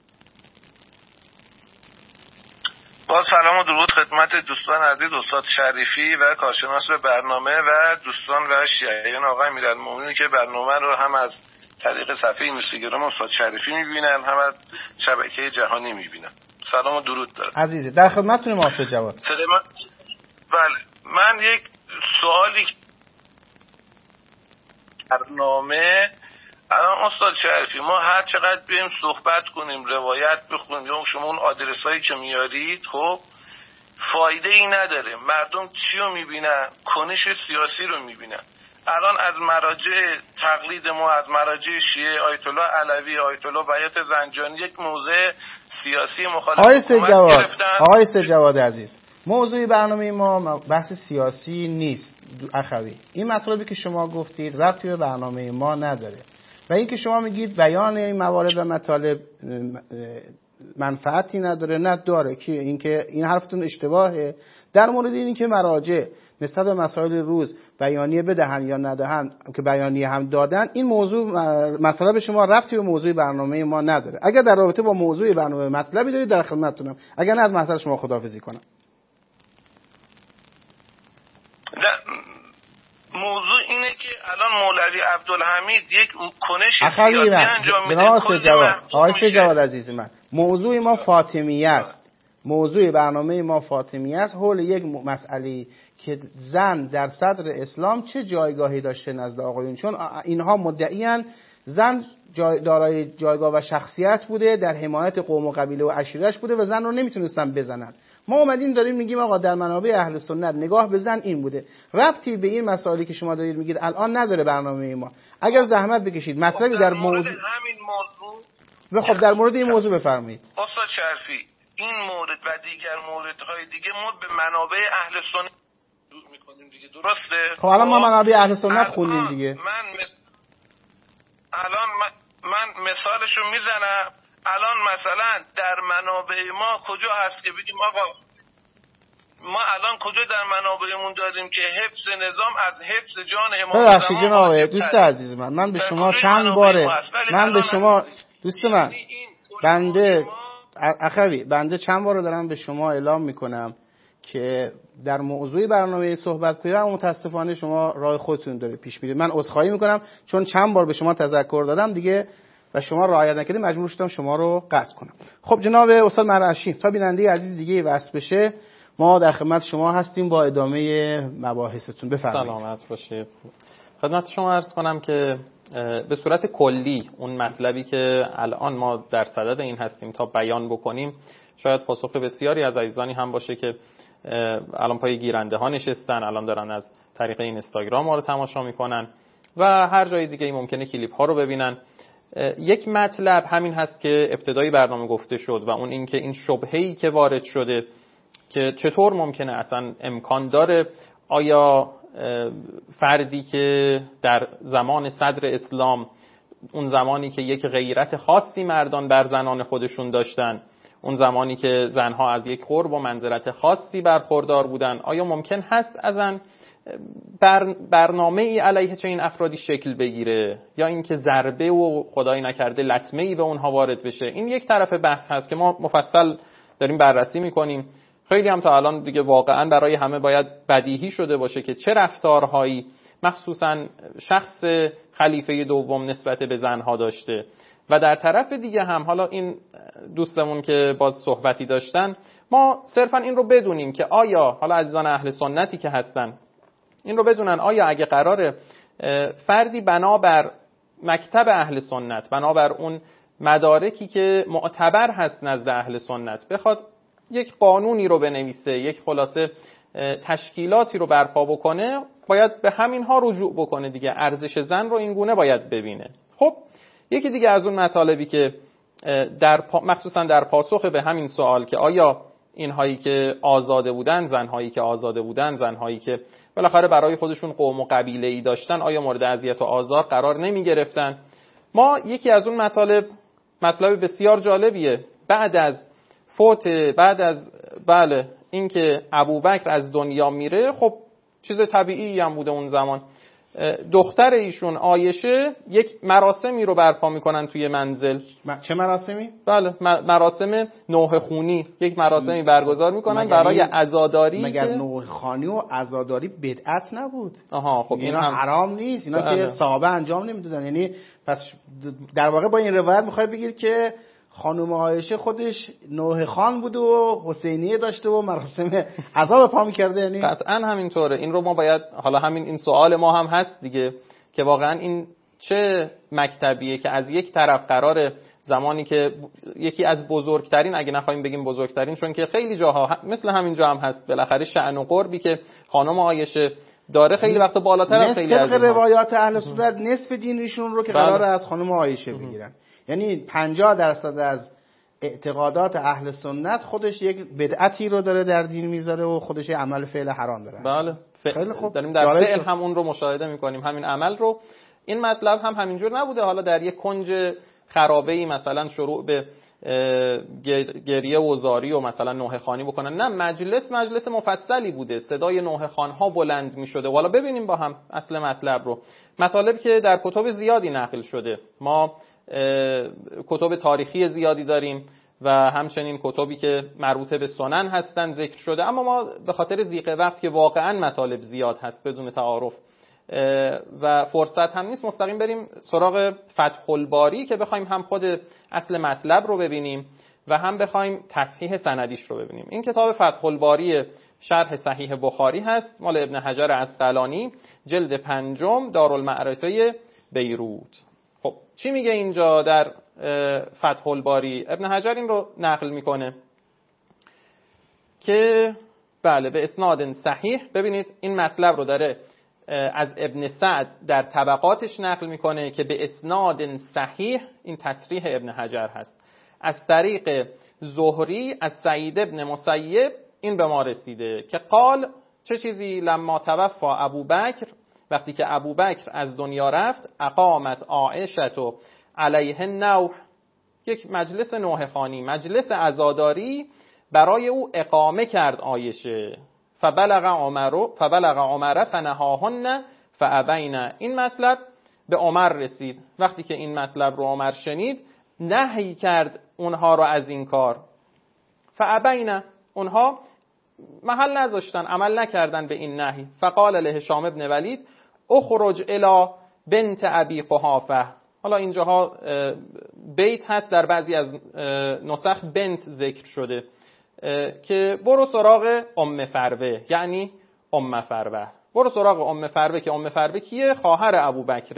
با سلام و درود خدمت دوستان عزیز، استاد شریفی و کارشناس برنامه و دوستان و شیعیان آقای امیرالمومنین که برنامه رو هم از طریق صفحه اینستاگرام استاد شریفی میبینن هم از شبکه جهانی میبینن. سلام و درود دارم. عزیزی در خدمتتونم آقا سید جواد. بله، من یک سوالی برنامه الان استاد شریفی، ما هر چقدر بریم صحبت کنیم، روایت بخونیم یا شما اون آدرسایی که میارید، خب فایده ای نداره. مردم چی رو میبینن؟ کنش سیاسی رو میبینن. الان از مراجع تقلید ما، از مراجع شیعه، آیت الله علوی، آیت الله بیات زنجانی، یک موضع سیاسی مخالف حکومت گرفتن. آقای سید جواد عزیز، موضوع برنامه ما بحث سیاسی نیست اخوی. این مطلبی که شما گفتید ربطی به برنامه ما نداره و این که شما میگید بیان این موارد و مطالب منفعتی نداره، نه داره. که این حرفتون اشتباهه. در مورد این که مراجع نسبت به مسائل روز بیانیه بدهن یا ندهن، که بیانیه هم دادن، این موضوع مطلب شما ربطی به موضوع برنامه ما نداره. اگر در رابطه با موضوع برنامه مطلبی دارید در خدمتتونم، اگر نه از مطلب شما خداحافظی کنم. موضوع اینه که الان مولوی عبدالحمید یک کنش سیاسی انجام میده. آقای سید جواد عزیز من، موضوع ما فاطمیه است. موضوع برنامه ما فاطمیه است حول یک مسئله که زن در صدر اسلام چه جایگاهی داشته نزد آقایون، چون اینها مدعیان زن دارای جایگاه و شخصیت بوده، در حمایت قوم و قبیله و عشیرش بوده و زن رو نمیتونستن بزنن. ما اومدیم داریم میگیم آقا در منابع اهل سنت نگاه به زن این بوده. ربطی به این مسائلی که شما دارید میگید الان نداره برنامه ما. اگر زحمت بکشید مطلبی در موضوع همین موضوع خب در مورد این موضوع بفرمایید. استاد شریفی، این مورد و دیگر موردهای دیگه ما به منابع اهل سنت میکنیم دیگه، درسته؟ خب الان ما منابع اهل سنت خوندیم دیگه. من مثالشو میزنم. الان مثلا در منابع ما کجا هست که بگیم آقا ما الان کجا در منابعمون داریم که حفظ نظام از حفظ جان امام ببخشید جناب دوست عزیز من به شما چند باره من به شما دوست من بنده چند بار دارم به شما اعلام میکنم که در موضوع برنامه صحبت کنید، اما متاسفانه شما راه خودتون داره پیش میرید. من عذرخواهی میکنم چون چند بار به شما تذکر دادم دیگه و شما رعایت نکردید، مجبور شدم شما رو قطع کنم. خب جناب استاد مرعشی، تا بیننده عزیز دیگه وصل بشه ما در خدمت شما هستیم با ادامه مباحثتون. بفرمایید. سلامت باشید. خدمت شما عرض کنم که به صورت کلی اون مطلبی که الان ما در صدد این هستیم تا بیان بکنیم شاید پاسخ بسیاری از عزیزانی هم باشه که الان پای گیرنده ها نشستن، الان دارن از طریق این اینستاگرام ما رو تماشا میکنن و هر جای دیگه ممکنه کلیپ ها رو ببینن. یک مطلب همین هست که ابتدای برنامه گفته شد و اون این که این شبهه‌ای که وارد شده که چطور ممکنه اصلا امکان داره آیا فردی که در زمان صدر اسلام، اون زمانی که یک غیرت خاصی مردان بر زنان خودشون داشتن، اون زمانی که زنها از یک قرب و منزلت خاصی برخوردار بودن، آیا ممکن هست ازن برنامه ای علیه چه این افرادی شکل بگیره یا اینکه ضربه و خدای نکرده لطمه ای به اونها وارد بشه؟ این یک طرف بحث هست که ما مفصل داریم بررسی میکنیم. خیلی هم تا الان دیگه واقعا برای همه باید بدیهی شده باشه که چه رفتارهایی مخصوصا شخص خلیفه دوم نسبت به زنها داشته و در طرف دیگه هم حالا این دوستمون که باز صحبتی داشتن، ما صرفا این رو بدونیم که آیا حالا عزیزان اهل سنتی که هستن این رو بدونن آیا اگه قراره فردی بنابر مکتب اهل سنت، بنابر اون مدارکی که معتبر هست نزد اهل سنت، بخواد یک قانونی رو بنویسه، یک خلاصه تشکیلاتی رو برپا بکنه، باید به همین ها رجوع بکنه دیگه. ارزش زن رو این گونه باید ببینه. خب یکی دیگه از اون مطالبی که مخصوصا در پاسخ به همین سوال که آیا اینهایی که آزاده بودن، زنهایی که آزاده بودن، زنهایی که بالاخره برای خودشون قوم و قبیله‌ای داشتن، آیا مورد اذیت و آزار قرار نمی گرفتن؟ ما یکی از اون مطلب بسیار جالبیه. بعد از اینکه ابوبکر از دنیا میره، خب چیز طبیعی هم بوده اون زمان، دختر ایشون عایشه یک مراسمی رو برپا میکنن توی منزل. چه مراسمی؟ بله، مراسم نوحه خونی، یک مراسمی برگزار میکنن برای عزاداری. مگر نوحه خانی و عزاداری بدعت نبود؟ آها، خب اینا حرام نیست، اینا که صحابه انجام نمیدادن. یعنی پس در واقع با این روایت میخوای بگید که خانم عایشه خودش نوحه خان بوده و حسینیه داشته و مراسم عزا پا می‌کرده؟ یعنی قطعا همینطوره. این رو ما باید، حالا این سوال ما هم هست دیگه که واقعا این چه مکتبیه که از یک طرف قراره زمانی که یکی از بزرگترین، اگه نخوایم بگیم بزرگترین، چون که خیلی جاها مثل همین جا هم هست، بالاخره شأن و قربی که خانم عایشه داره خیلی وقت بالاتر از خیلی از روایات اهل سنت نصف دینشون رو که قراره از خانم عایشه بگیرن. یعنی 50% از اعتقادات اهل سنت خودش یک بدعتی رو داره در دین میذاره و خودش عمل فعل حرام داره. بله، خیلی خوب. داریم در فعل هم اون رو مشاهده میکنیم، همین عمل رو. این مطلب هم همینجور نبوده حالا در یک کنج خرابه‌ای مثلا شروع به گریه و زاری و مثلا نوحه خوانی بکنن. نه، مجلس مفصلی بوده، صدای نوحه خوان‌ها بلند می‌شده. والا ببینیم با هم اصل مطلب رو. مطالب که در کتب زیادی نقل شده، ما کتب تاریخی زیادی داریم و همچنین کتبی که مربوطه به سنن هستن ذکر شده، اما ما به خاطر ضیق وقت که واقعا مطالب زیاد هست بدون تعارف و فرصت هم نیست، مستقیم بریم سراغ فتح الباری که بخوایم هم خود اصل مطلب رو ببینیم و هم بخوایم تصحیح سندیش رو ببینیم. این کتاب فتح الباری شرح صحیح بخاری هست، مال ابن حجر عسقلانی، جلد 5 دارالمعرفه بیروت. خب چی میگه اینجا در فتح الباری؟ ابن حجر این رو نقل میکنه که بله به اسناد صحیح. ببینید این مطلب رو داره از ابن سعد در طبقاتش نقل میکنه که به اسناد صحیح، این تصریح ابن حجر هست، از طریق زهری از سعید ابن مسیب این به ما رسیده که قال، چه چیزی؟ لما توفی ابوبکر، وقتی که ابوبکر از دنیا رفت، اقامت عایشه علیه النوح، یک مجلس نوحه خوانی، مجلس عزاداری برای او اقامه کرد عایشه. فبلغ عمر فنهاهن فابین. این مطلب به عمر رسید، وقتی که این مطلب رو عمر شنید نهی کرد اونها رو از این کار. فابین، اونها محل نذاشتن، عمل نکردن به این نهی. فقال له هشام ابن ولید اخرج الی بنت ابی قحافه. حالا اینجاها بیت هست، در بعضی از نسخ بنت ذکر شده که برو سراغ ام فروه، یعنی ام فروه، برو سراغ ام فروه که ام فروه کیه؟ خواهر ابوبکر.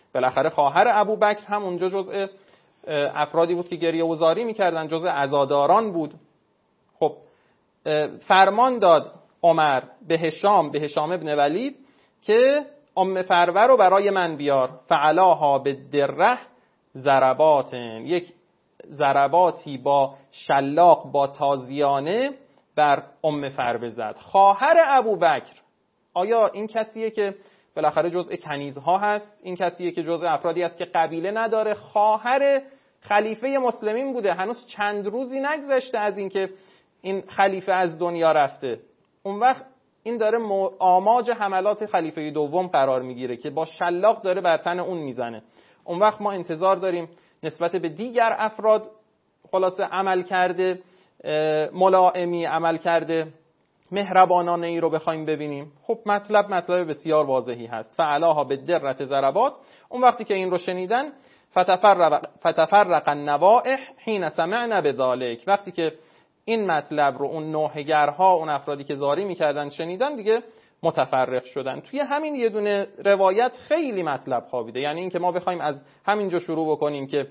بالاخره خواهر ابوبکر هم اونجا جزء افرادی بود که گریه و زاری میکردن، جزء عزاداران بود. خب فرمان داد عمر به هشام ابن ولید که ام فروه رو برای من بیار. فعلاها به دره ضربات، یک ضرباتی با شلاق با تازیانه بر ام فروه زد. خواهر ابوبکر، آیا این کسیه که بالاخره جزء کنیزها هست؟ این کسیه که جزء افرادی است که قبیله نداره؟ خواهر خلیفه مسلمین بوده، هنوز چند روزی نگذشته از اینکه این خلیفه از دنیا رفته. اون وقت این داره آماج حملات خلیفه دوم قرار میگیره که با شلاق داره بر تن اون میزنه. اون وقت ما انتظار داریم نسبت به دیگر افراد خلاصه عمل کرده ملائمی، عمل کرده مهربانانه ای رو بخوایم ببینیم. خب مطلب بسیار واضحی هست. فعلاها به درت ضربات. اون وقتی که این رو شنیدن فتفرق النوائح حين سمعنا بذلك، وقتی که این مطلب رو اون نوحه‌گرها، اون افرادی که زاری میکردن شنیدن، دیگه متفرق شدن. توی همین یه دونه روایت خیلی مطلب خوابیده. یعنی این که ما بخوایم از همینجا شروع بکنیم که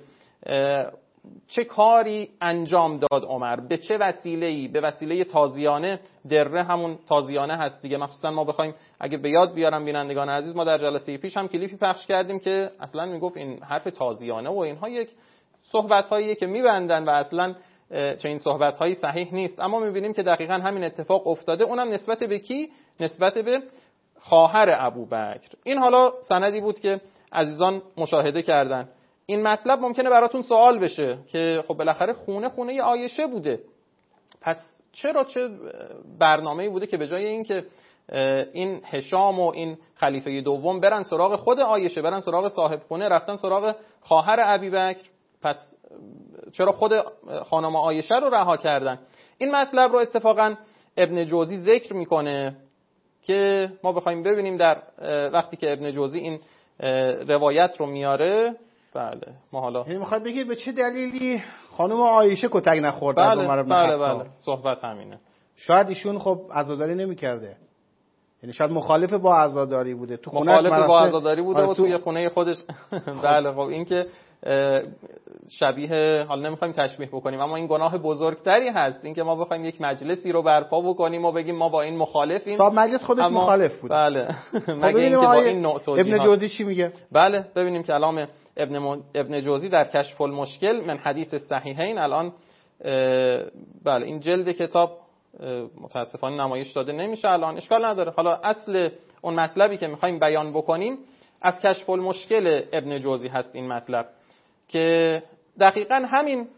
چه کاری انجام داد عمر، به چه وسیله‌ای، به وسیله تازیانه، دره همون تازیانه هست دیگه. مخصوصا ما بخوایم اگه به یاد بیارم بینندگان عزیز، ما در جلسه پیش هم کلیپی پخش کردیم که اصلا میگفت این حرف تازیانه و اینها یک صحبت‌هاییه که میبندن و اصلا چنین صحبت‌هایی صحیح نیست. اما می‌بینیم که دقیقاً همین اتفاق افتاده، اونم نسبت به کی؟ نسبت به خواهر ابوبکر. این حالا سندی بود که عزیزان مشاهده کردن. این مطلب ممکنه براتون سوال بشه که خب بالاخره خونه عایشه بوده، پس چرا چه برنامه‌ای بوده که به جای این که این هشام و این خلیفه دوم برن سراغ خود عایشه، برن سراغ صاحب خونه، رفتن سراغ خواهر ابوبکر؟ پس چرا خود خانم عایشه رو رها کردن؟ این مطلب رو اتفاقا ابن جوزی ذکر میکنه که ما بخوایم ببینیم در وقتی که ابن جوزی این روایت رو میاره. بله ما حالا یعنی میخواد بگید به چه دلیلی خانم عایشه کتک نخورد از عمر بن خطاب؟ بله صحبت همینه. شاید ایشون خب عزاداری نمیکرده، یعنی شاید مخالف با عزاداری بوده، تو خونه‌اش مخالف با عزاداری بوده و توی خونه خودش بله. خب این که شبیه، حالا نمیخوایم تشبیه بکنیم، اما این گناه بزرگتری هست، این که ما بخوایم یک مجلسی رو برپا بکنیم و بگیم ما با این مخالفیم. صاحب مجلس خودش مخالف بود. بله. مگه اینکه با این نوع توجیهات. ابن جوزی چی میگه؟ بله ببینیم کلام ابن جوزی در کشف المشکل من حدیث صحیحین. الان بله این جلد کتاب متاسفانه نمایش داده نمیشه الان، اشکال نداره. حالا اصل اون مطلبی که میخوایم بیان بکنیم از کشف المشکل ابن جوزی هست. این مطلب که دقیقاً همین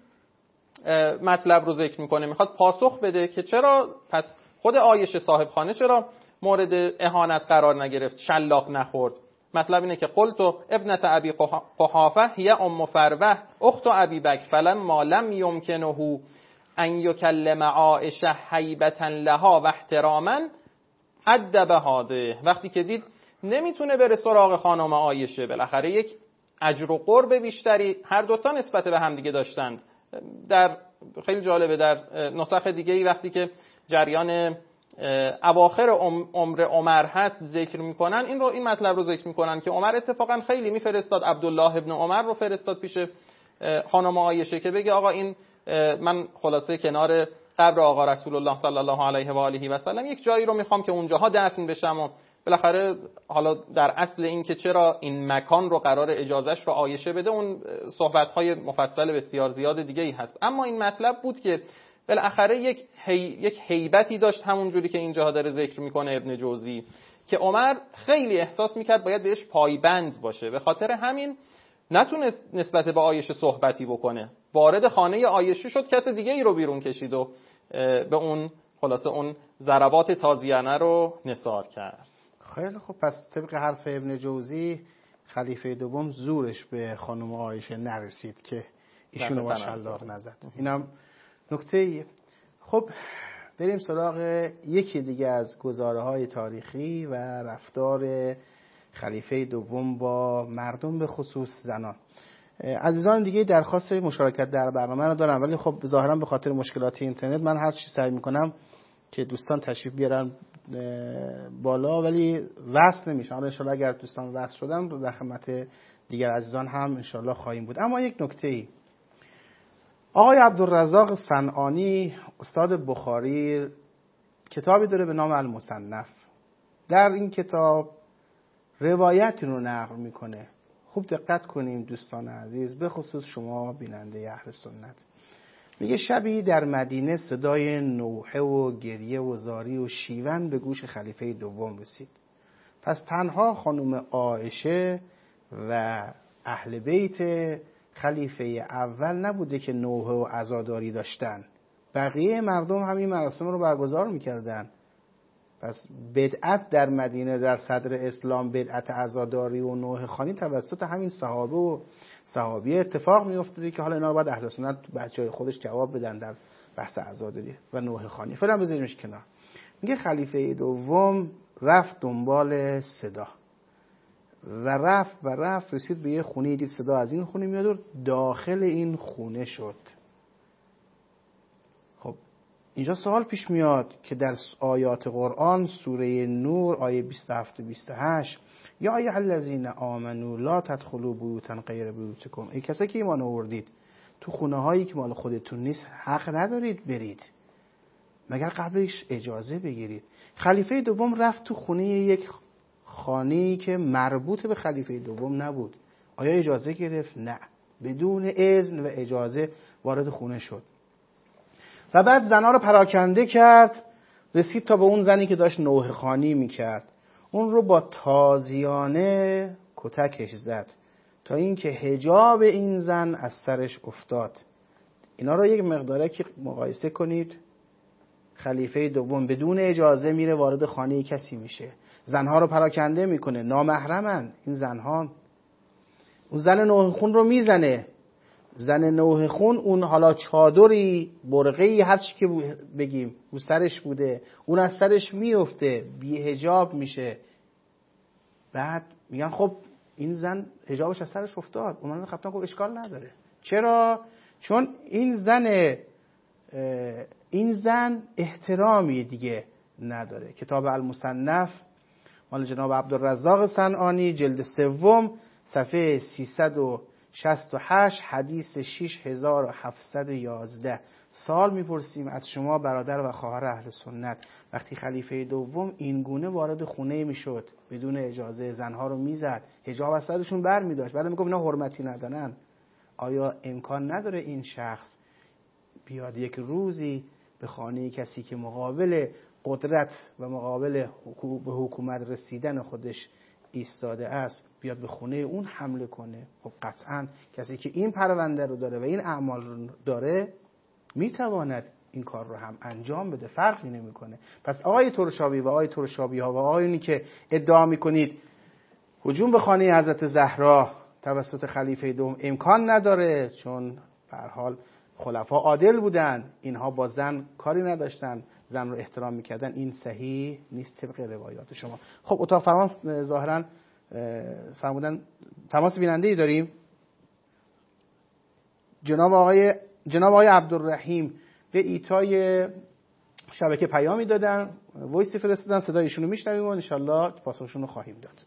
مطلب رو ذکر میکنه، میخواد پاسخ بده که چرا پس خود عایشه صاحب خانه چرا مورد اهانت قرار نگرفت، شلاق نخورد. مطلب اینه که قلت ابنت ابی قحافه هی ام فروه اخت ابی بکر فلما لم یمکنه ان یکلم عایشه هیبتا لها و احتراما ادب هاده. وقتی که دید نمیتونه بره سراغ خانم عایشه، بالاخره یک اجر و قرب بیشتری هر دوتا نسبت به هم دیگه داشتند. در خیلی جالبه در نسخ دیگه ای وقتی که جریان اواخر عمر عمر هست ذکر میکنن، این مطلب رو ذکر میکنن که عمر اتفاقا خیلی میفرستاد عبدالله ابن عمر رو فرستاد پیش خانم عایشه که بگه آقا این من خلاصه کنار قبر آقا رسول الله صلی الله علیه و آله و سلم یک جایی رو میخوام که اونجاها دفن بشم. و بالاخره حالا در اصل این که چرا این مکان رو قرار اجازهش رو عایشه بده، اون صحبت‌های مفصل بسیار زیاد دیگه ای هست. اما این مطلب بود که بالاخره یک هیبتی داشت، همون جوری که اینجا داره ذکر میکنه ابن جوزی، که عمر خیلی احساس میکرد باید بهش پایبند باشه. به خاطر همین نتونست نسبت به عایشه صحبتی بکنه. وارد خانه عایشه شد، کس دیگه ای رو بیرون کشید و به اون خلاصه اون ضربات تازیانه رو نثار کرد. خیلی خوب، پس طبق حرف ابن جوزی خلیفه دوم زورش به خانم عایشه نرسید که ایشونو با شلاق نزد. اینم نکته. خب بریم سراغ یکی دیگه از گزاره‌های تاریخی و رفتار خلیفه دوم با مردم، به خصوص زنان. عزیزان دیگه درخواست مشارکت در برنامه رو دارم، ولی خب ظاهرا به خاطر مشکلات اینترنت من هر چی سعی میکنم که دوستان تشریف بیارن بالا ولی وصل نمیشن. ان شاء الله اگر دوستان وصل شدن در خدمت دیگر عزیزان هم انشالله خواهیم بود. اما یک نکته‌ای، آقای عبدالرزاق صنعانی استاد بخاری کتابی داره به نام المصنف. در این کتاب روایتی رو نقل میکنه. خوب دقت کنیم دوستان عزیز، به خصوص شما بیننده اهل سنت. میگه شبی در مدینه صدای نوحه و گریه و زاری و شیون به گوش خلیفه دوم رسید. پس تنها خانم عایشه و اهل بیت خلیفه اول نبوده که نوحه و عزاداری داشتن، بقیه مردم همین مراسم رو برگزار میکردن. پس بدعت در مدینه در صدر اسلام، بدعت عزاداری و نوحه خوانی توسط همین صحابه و صحابیه اتفاق میافتاده که حالا اینا رو باید اهل سنت بچه‌های خودش جواب بدن در بحث عزاداری و نوحه خوانی. فعلا بذاریمش کنار. میگه خلیفه دوم رفت دنبال صدا و رفت رسید به یه خونه، دید صدا از این خونه میاد و داخل این خونه شد. خب اینجا سوال پیش میاد که در آیات قرآن سوره نور آیه 27 و 28 یا ایها الذین آمنوا لا تدخلوا بیوتا غیر بیوتکم، ای کسایی که ایمان آوردید تو خونه هایی که مال خودتون نیست حق ندارید برید مگر قبلش اجازه بگیرید. خلیفه دوم رفت تو خونه یک خانه‌ای که مربوط به خلیفه دوم نبود. آیا اجازه گرفت؟ نه. بدون اذن و اجازه وارد خونه شد و بعد زنها رو پراکنده کرد. رسید تا به اون زنی که داشت نوحه خوانی میکرد، اون رو با تازیانه کتکش زد تا اینکه حجاب این زن از سرش افتاد. اینا رو یک مقداره که مقایسه کنید. خلیفه دوم بدون اجازه میره وارد خانه کسی میشه، زنها رو پراکنده میکنه، نامحرمن این زنها. اون زن نوحه خون رو میزنه. زن نوحه خون اون حالا چادری برقه‌ای هر چی که بگیم رو سرش بوده، اون از سرش میفته، بی حجاب میشه. بعد میگن خب این زن حجابش از سرش افتاد. اون خطا گفت اشکال نداره. چرا؟ چون این زن احترامی دیگه نداره. کتاب المصنف مال جناب عبدالرزاق صنعانی جلد سوم صفحه 368 حدیث 6711. سوال میپرسیم از شما برادر و خواهر اهل سنت، وقتی خلیفه دوم این گونه وارد خونه میشد بدون اجازه، زنها رو میزد، حجاب از سرشون بر میداشت، بعد میگفت اینا حرمتی ندارن، آیا امکان نداره این شخص بیاد یک روزی به خانه کسی که مقابل قدرت و مقابل به حکومت رسیدن خودش ایستاده است بیاد به خونه اون حمله کنه؟ خب قطعا کسی که این پرونده رو داره و این اعمال رو داره میتواند این کار رو هم انجام بده، فرقی نمیکنه. پس آقای ترشابی و آقای ترشابی ها و آقایونی که ادعا میکنید هجوم به خانه حضرت زهرا توسط خلیفه دوم امکان نداره چون به هر حال خلفا عادل بودن، اینها با زن کاری نداشتن، زن رو احترام میکردن، این صحیح نیست طبق روایات شما. خب اتاق فرمان ظاهرا فرمودن تماس بیننده‌ای داریم. جناب آقای عبدالرحیم به ایتای شبکه پیامی دادن، وایسی فرستادن، صدای ایشونو میشنویم و انشالله پاسخشون رو خواهیم داد.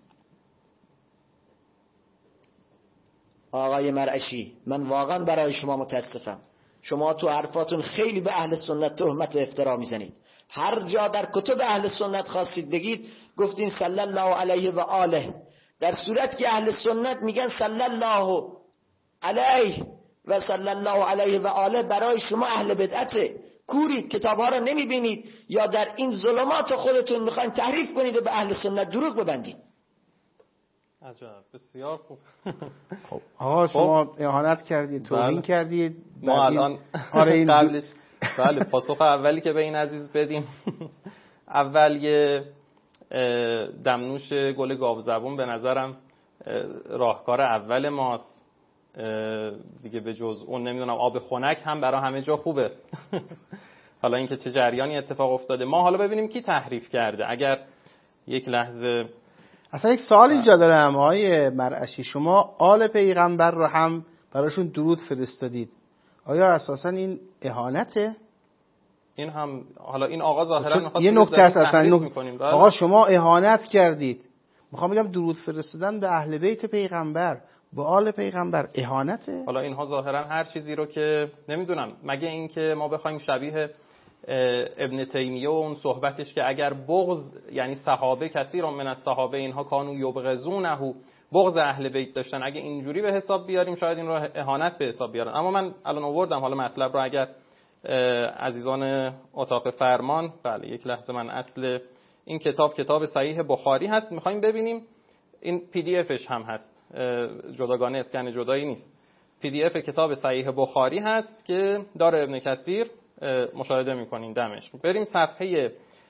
آقای مرعشی، من واقعا برای شما متاسفم. شما تو حرفاتون خیلی به اهل سنت تهمت و افترا میزنید. هر جا در کتب اهل سنت خواستید بگید گفتین صلی الله علیه و آله، در صورت که اهل سنت میگن صلی الله علیه و صلی الله علیه و آله برای شما اهل بدعته. کورید، کتابها رو نمیبینید یا در این ظلمات خودتون میخواین تحریف کنید و به اهل سنت دروغ ببندید. عجب، بسیار خوب. خب آقا شما اهانت کردید، توهین کردید. ما الان قبلش بله پاسخ اولی که به این عزیز بدیم اول یه دمنوش گل گاو زبون به نظرم راهکار اول ماست دیگه، به جز اون نمیدونم آب خنک هم برای همه جا خوبه. حالا اینکه چه جریانی اتفاق افتاده ما حالا ببینیم کی تحریف کرده. اگر یک لحظه اصلا یک سوال اینجا دارم آقای مرعشی، شما آل پیغمبر رو هم براشون درود فرستادید، آیا اساسا این اهانته؟ این هم حالا این آقا ظاهرا می‌خواد یه نکته است اصلا آقا شما اهانت کردید. میخوام بگم درود فرستادن به اهل بیت پیغمبر به آل پیغمبر اهانته؟ حالا اینها ظاهرا هر چیزی رو که نمیدونم، مگه این که ما بخوایم شبیه ابن تیمیه و اون صحبتش که اگر بغض، یعنی صحابه کثیر من الصحابه اینها کانوا یبغضونه، بغض اهل بیت داشتن، اگه اینجوری به حساب بیاریم شاید این رو اهانت به حساب بیارن. اما من الان آوردم حالا مطلب رو، اگر عزیزان اتاق فرمان، بله یک لحظه، من اصل این کتاب صحیح بخاری هست، میخوایم ببینیم. این پی دی افش هم هست، جداگانه، اسکن جدایی نیست. پی دی اف کتاب صحیح بخاری هست که داره ابن کثیر، مشاهده میکنین دمش. بریم صفحه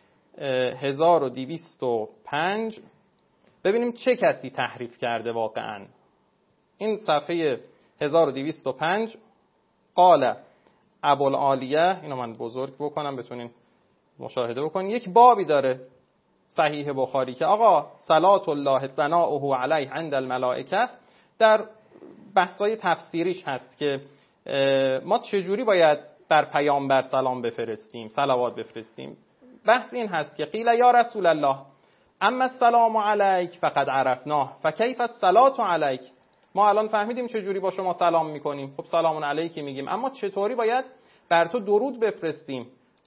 1205 ببینیم چه کسی تحریف کرده واقعا. این صفحه 1205 قال ابوالعالیه، اینو من بزرگ بکنم بتونین مشاهده بکنین. یک بابی داره صحیح بخاری که آقا صلات الله ثناؤه علیه عند الملائکه، در بحثای تفسیریش هست که ما چجوری باید بر پیامبر سلام بفرستیم، صلوات بفرستیم. بحث این هست که قیل یا رسول الله اما السلام علیک فقد عرفناه فکیف الصلاة علیک، ما الان فهمیدیم چجوری با شما سلام میکنیم، خب سلام علیکی میگیم، اما چطوری باید بر تو درود بفرستیم؟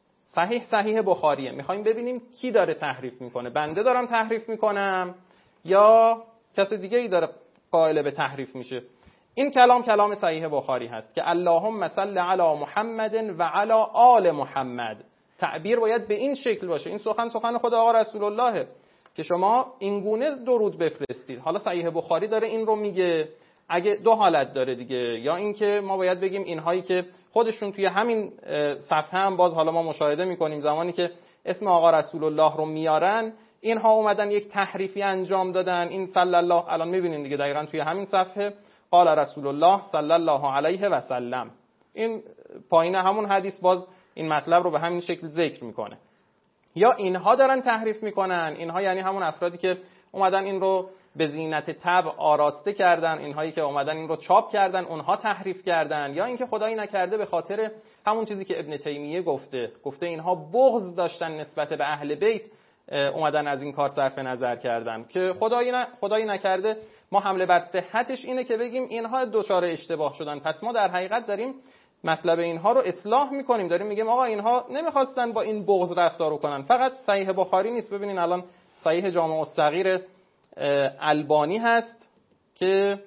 صحیح بخاریه. میخوایم ببینیم کی داره تحریف میکنه، بنده دارم تحریف میکنم یا کس دیگه ای داره قائل به تحریف میشه. این کلام صحیح بخاری هست که اللهم صل علی محمد و علی آل محمد. تعبیر باید به این شکل باشه. این سخن خود آقا رسول الله که شما اینگونه درود بفرستید. حالا صحیح بخاری داره این رو میگه. اگه دو حالت داره دیگه، یا اینکه ما باید بگیم اینهایی که خودشون توی همین صفحه هم باز حالا ما مشاهده میکنیم زمانی که اسم آقا رسول الله رو میارن، اینها اومدن یک تحریفی انجام دادن. این صلی الله، الان میبینید دیگه دقیقاً توی همین صفحه قال رسول الله صلی الله علیه و سلم، این پایین همون حدیث باز این مطلب رو به همین شکل ذکر میکنه. یا اینها دارن تحریف میکنن، اینها یعنی همون افرادی که اومدن این رو به زینت طبع آراسته کردن، اینهایی که اومدن این رو چاپ کردن اونها تحریف کردن. یا اینکه خدایی نکرده به خاطر همون چیزی که ابن تیمیه گفته اینها بغض داشتن نسبت به اهل بیت، اومدن از این کار صرف نظر کردن، که خدایی نکرده ما حمله بر صحتش اینه که بگیم اینها دچار اشتباه شدن، پس ما در حقیقت داریم مطلب اینها رو اصلاح میکنیم، داریم میگیم آقا اینها نمیخواستن با این بغض رفتار کنن. فقط صحیح بخاری نیست، ببینین الان صحیح جامع الصغیر البانی هست که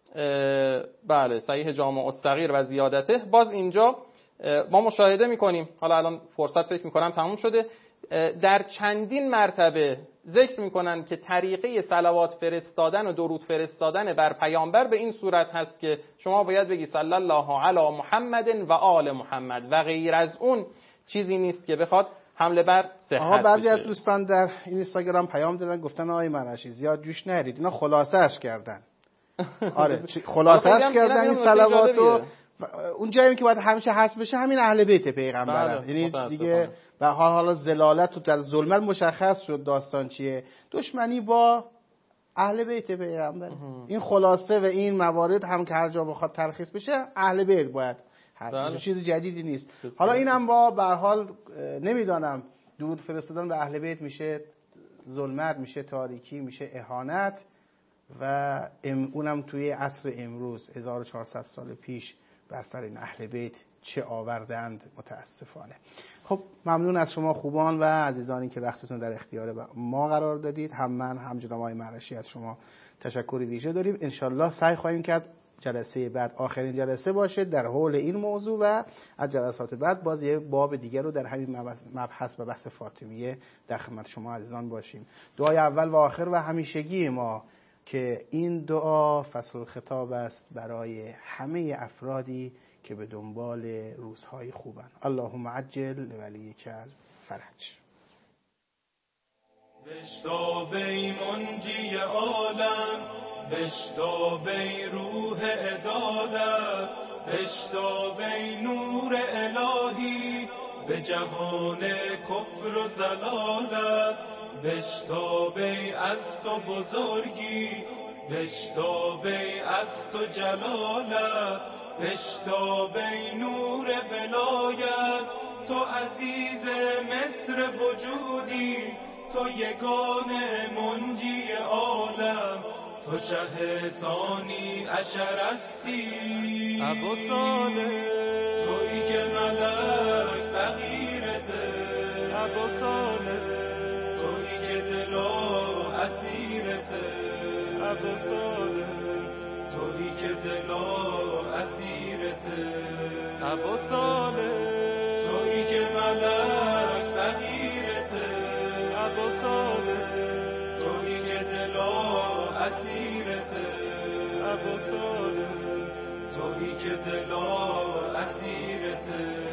بله صحیح جامع الصغیر و زیادته، باز اینجا ما مشاهده میکنیم، حالا الان فرصت فکر میکنم تموم شده، در چندین مرتبه ذکر میکنن که طریقه صلوات فرستادن و درود فرستادن بر پیامبر به این صورت هست که شما باید بگی صلی الله علی محمد و آل محمد و غیر از اون چیزی نیست که بخواد حمله بر صحت بشه. بعضی از دوستان در اینستاگرام پیام دادن گفتن آقای منشی زیاد جوش نرید، اینا خلاصه‌اش کردن. آره خلاصه‌اش کردن این صلواتو. اون جایی که باید همیشه حذف بشه همین اهل بیت پیغمبر، یعنی دیگه به حالا زلالت و در ظلمت مشخص شد داستان چیه، دشمنی با اهل بیت پیغمبر. این خلاصه و این موارد هم که هر جا بخواد تلخیص بشه اهل بیت باید حذف، چیز جدیدی نیست. حالا اینم با به هر حال نمیدانم درود فرستادن به اهل بیت میشه ظلمت، میشه تاریکی، میشه اهانت، و اونم توی عصر امروز 1400 سال پیش بر سر این اهل بیت چه آوردند متاسفانه. خب ممنون از شما خوبان و عزیزانی که وقتتون در اختیار ما قرار دادید. هم من هم جناب آقای معرشی از شما تشکر ویژه داریم. انشالله سعی خواهیم کرد جلسه بعد آخرین جلسه باشه در حول این موضوع و از جلسات بعد باز یه باب دیگر رو در همین مبحث و بحث فاطمیه در خدمت شما عزیزان باشیم. دعای اول و آخر و همیشگی ما که این دعا فصل خطاب است برای همه افرادی که به دنبال روزهای خوبن. اللهم عجل ولیک الفرج. بشتابی منجی عالم، بشتابی روح عدالت، بشتابی نور الهی به جهان کفر و زلالت، بشتابی از تو بزرگی، بشتابی از تو جلالت، بشتابی نور ولایت، تو عزیز مصر وجودی، تو یگان منجی عالم، تو شه ثانی اشرستی ابو صالح تویی که ملک فقیرته ابو صالح تویی که دل و اسیرته ابو صالح تویی که دل و اسیرته ابو صالح تویی که ملک فقیرته ابو صالح تویی که دل و اسیرته ابو صالح تویی که دل و اسیرته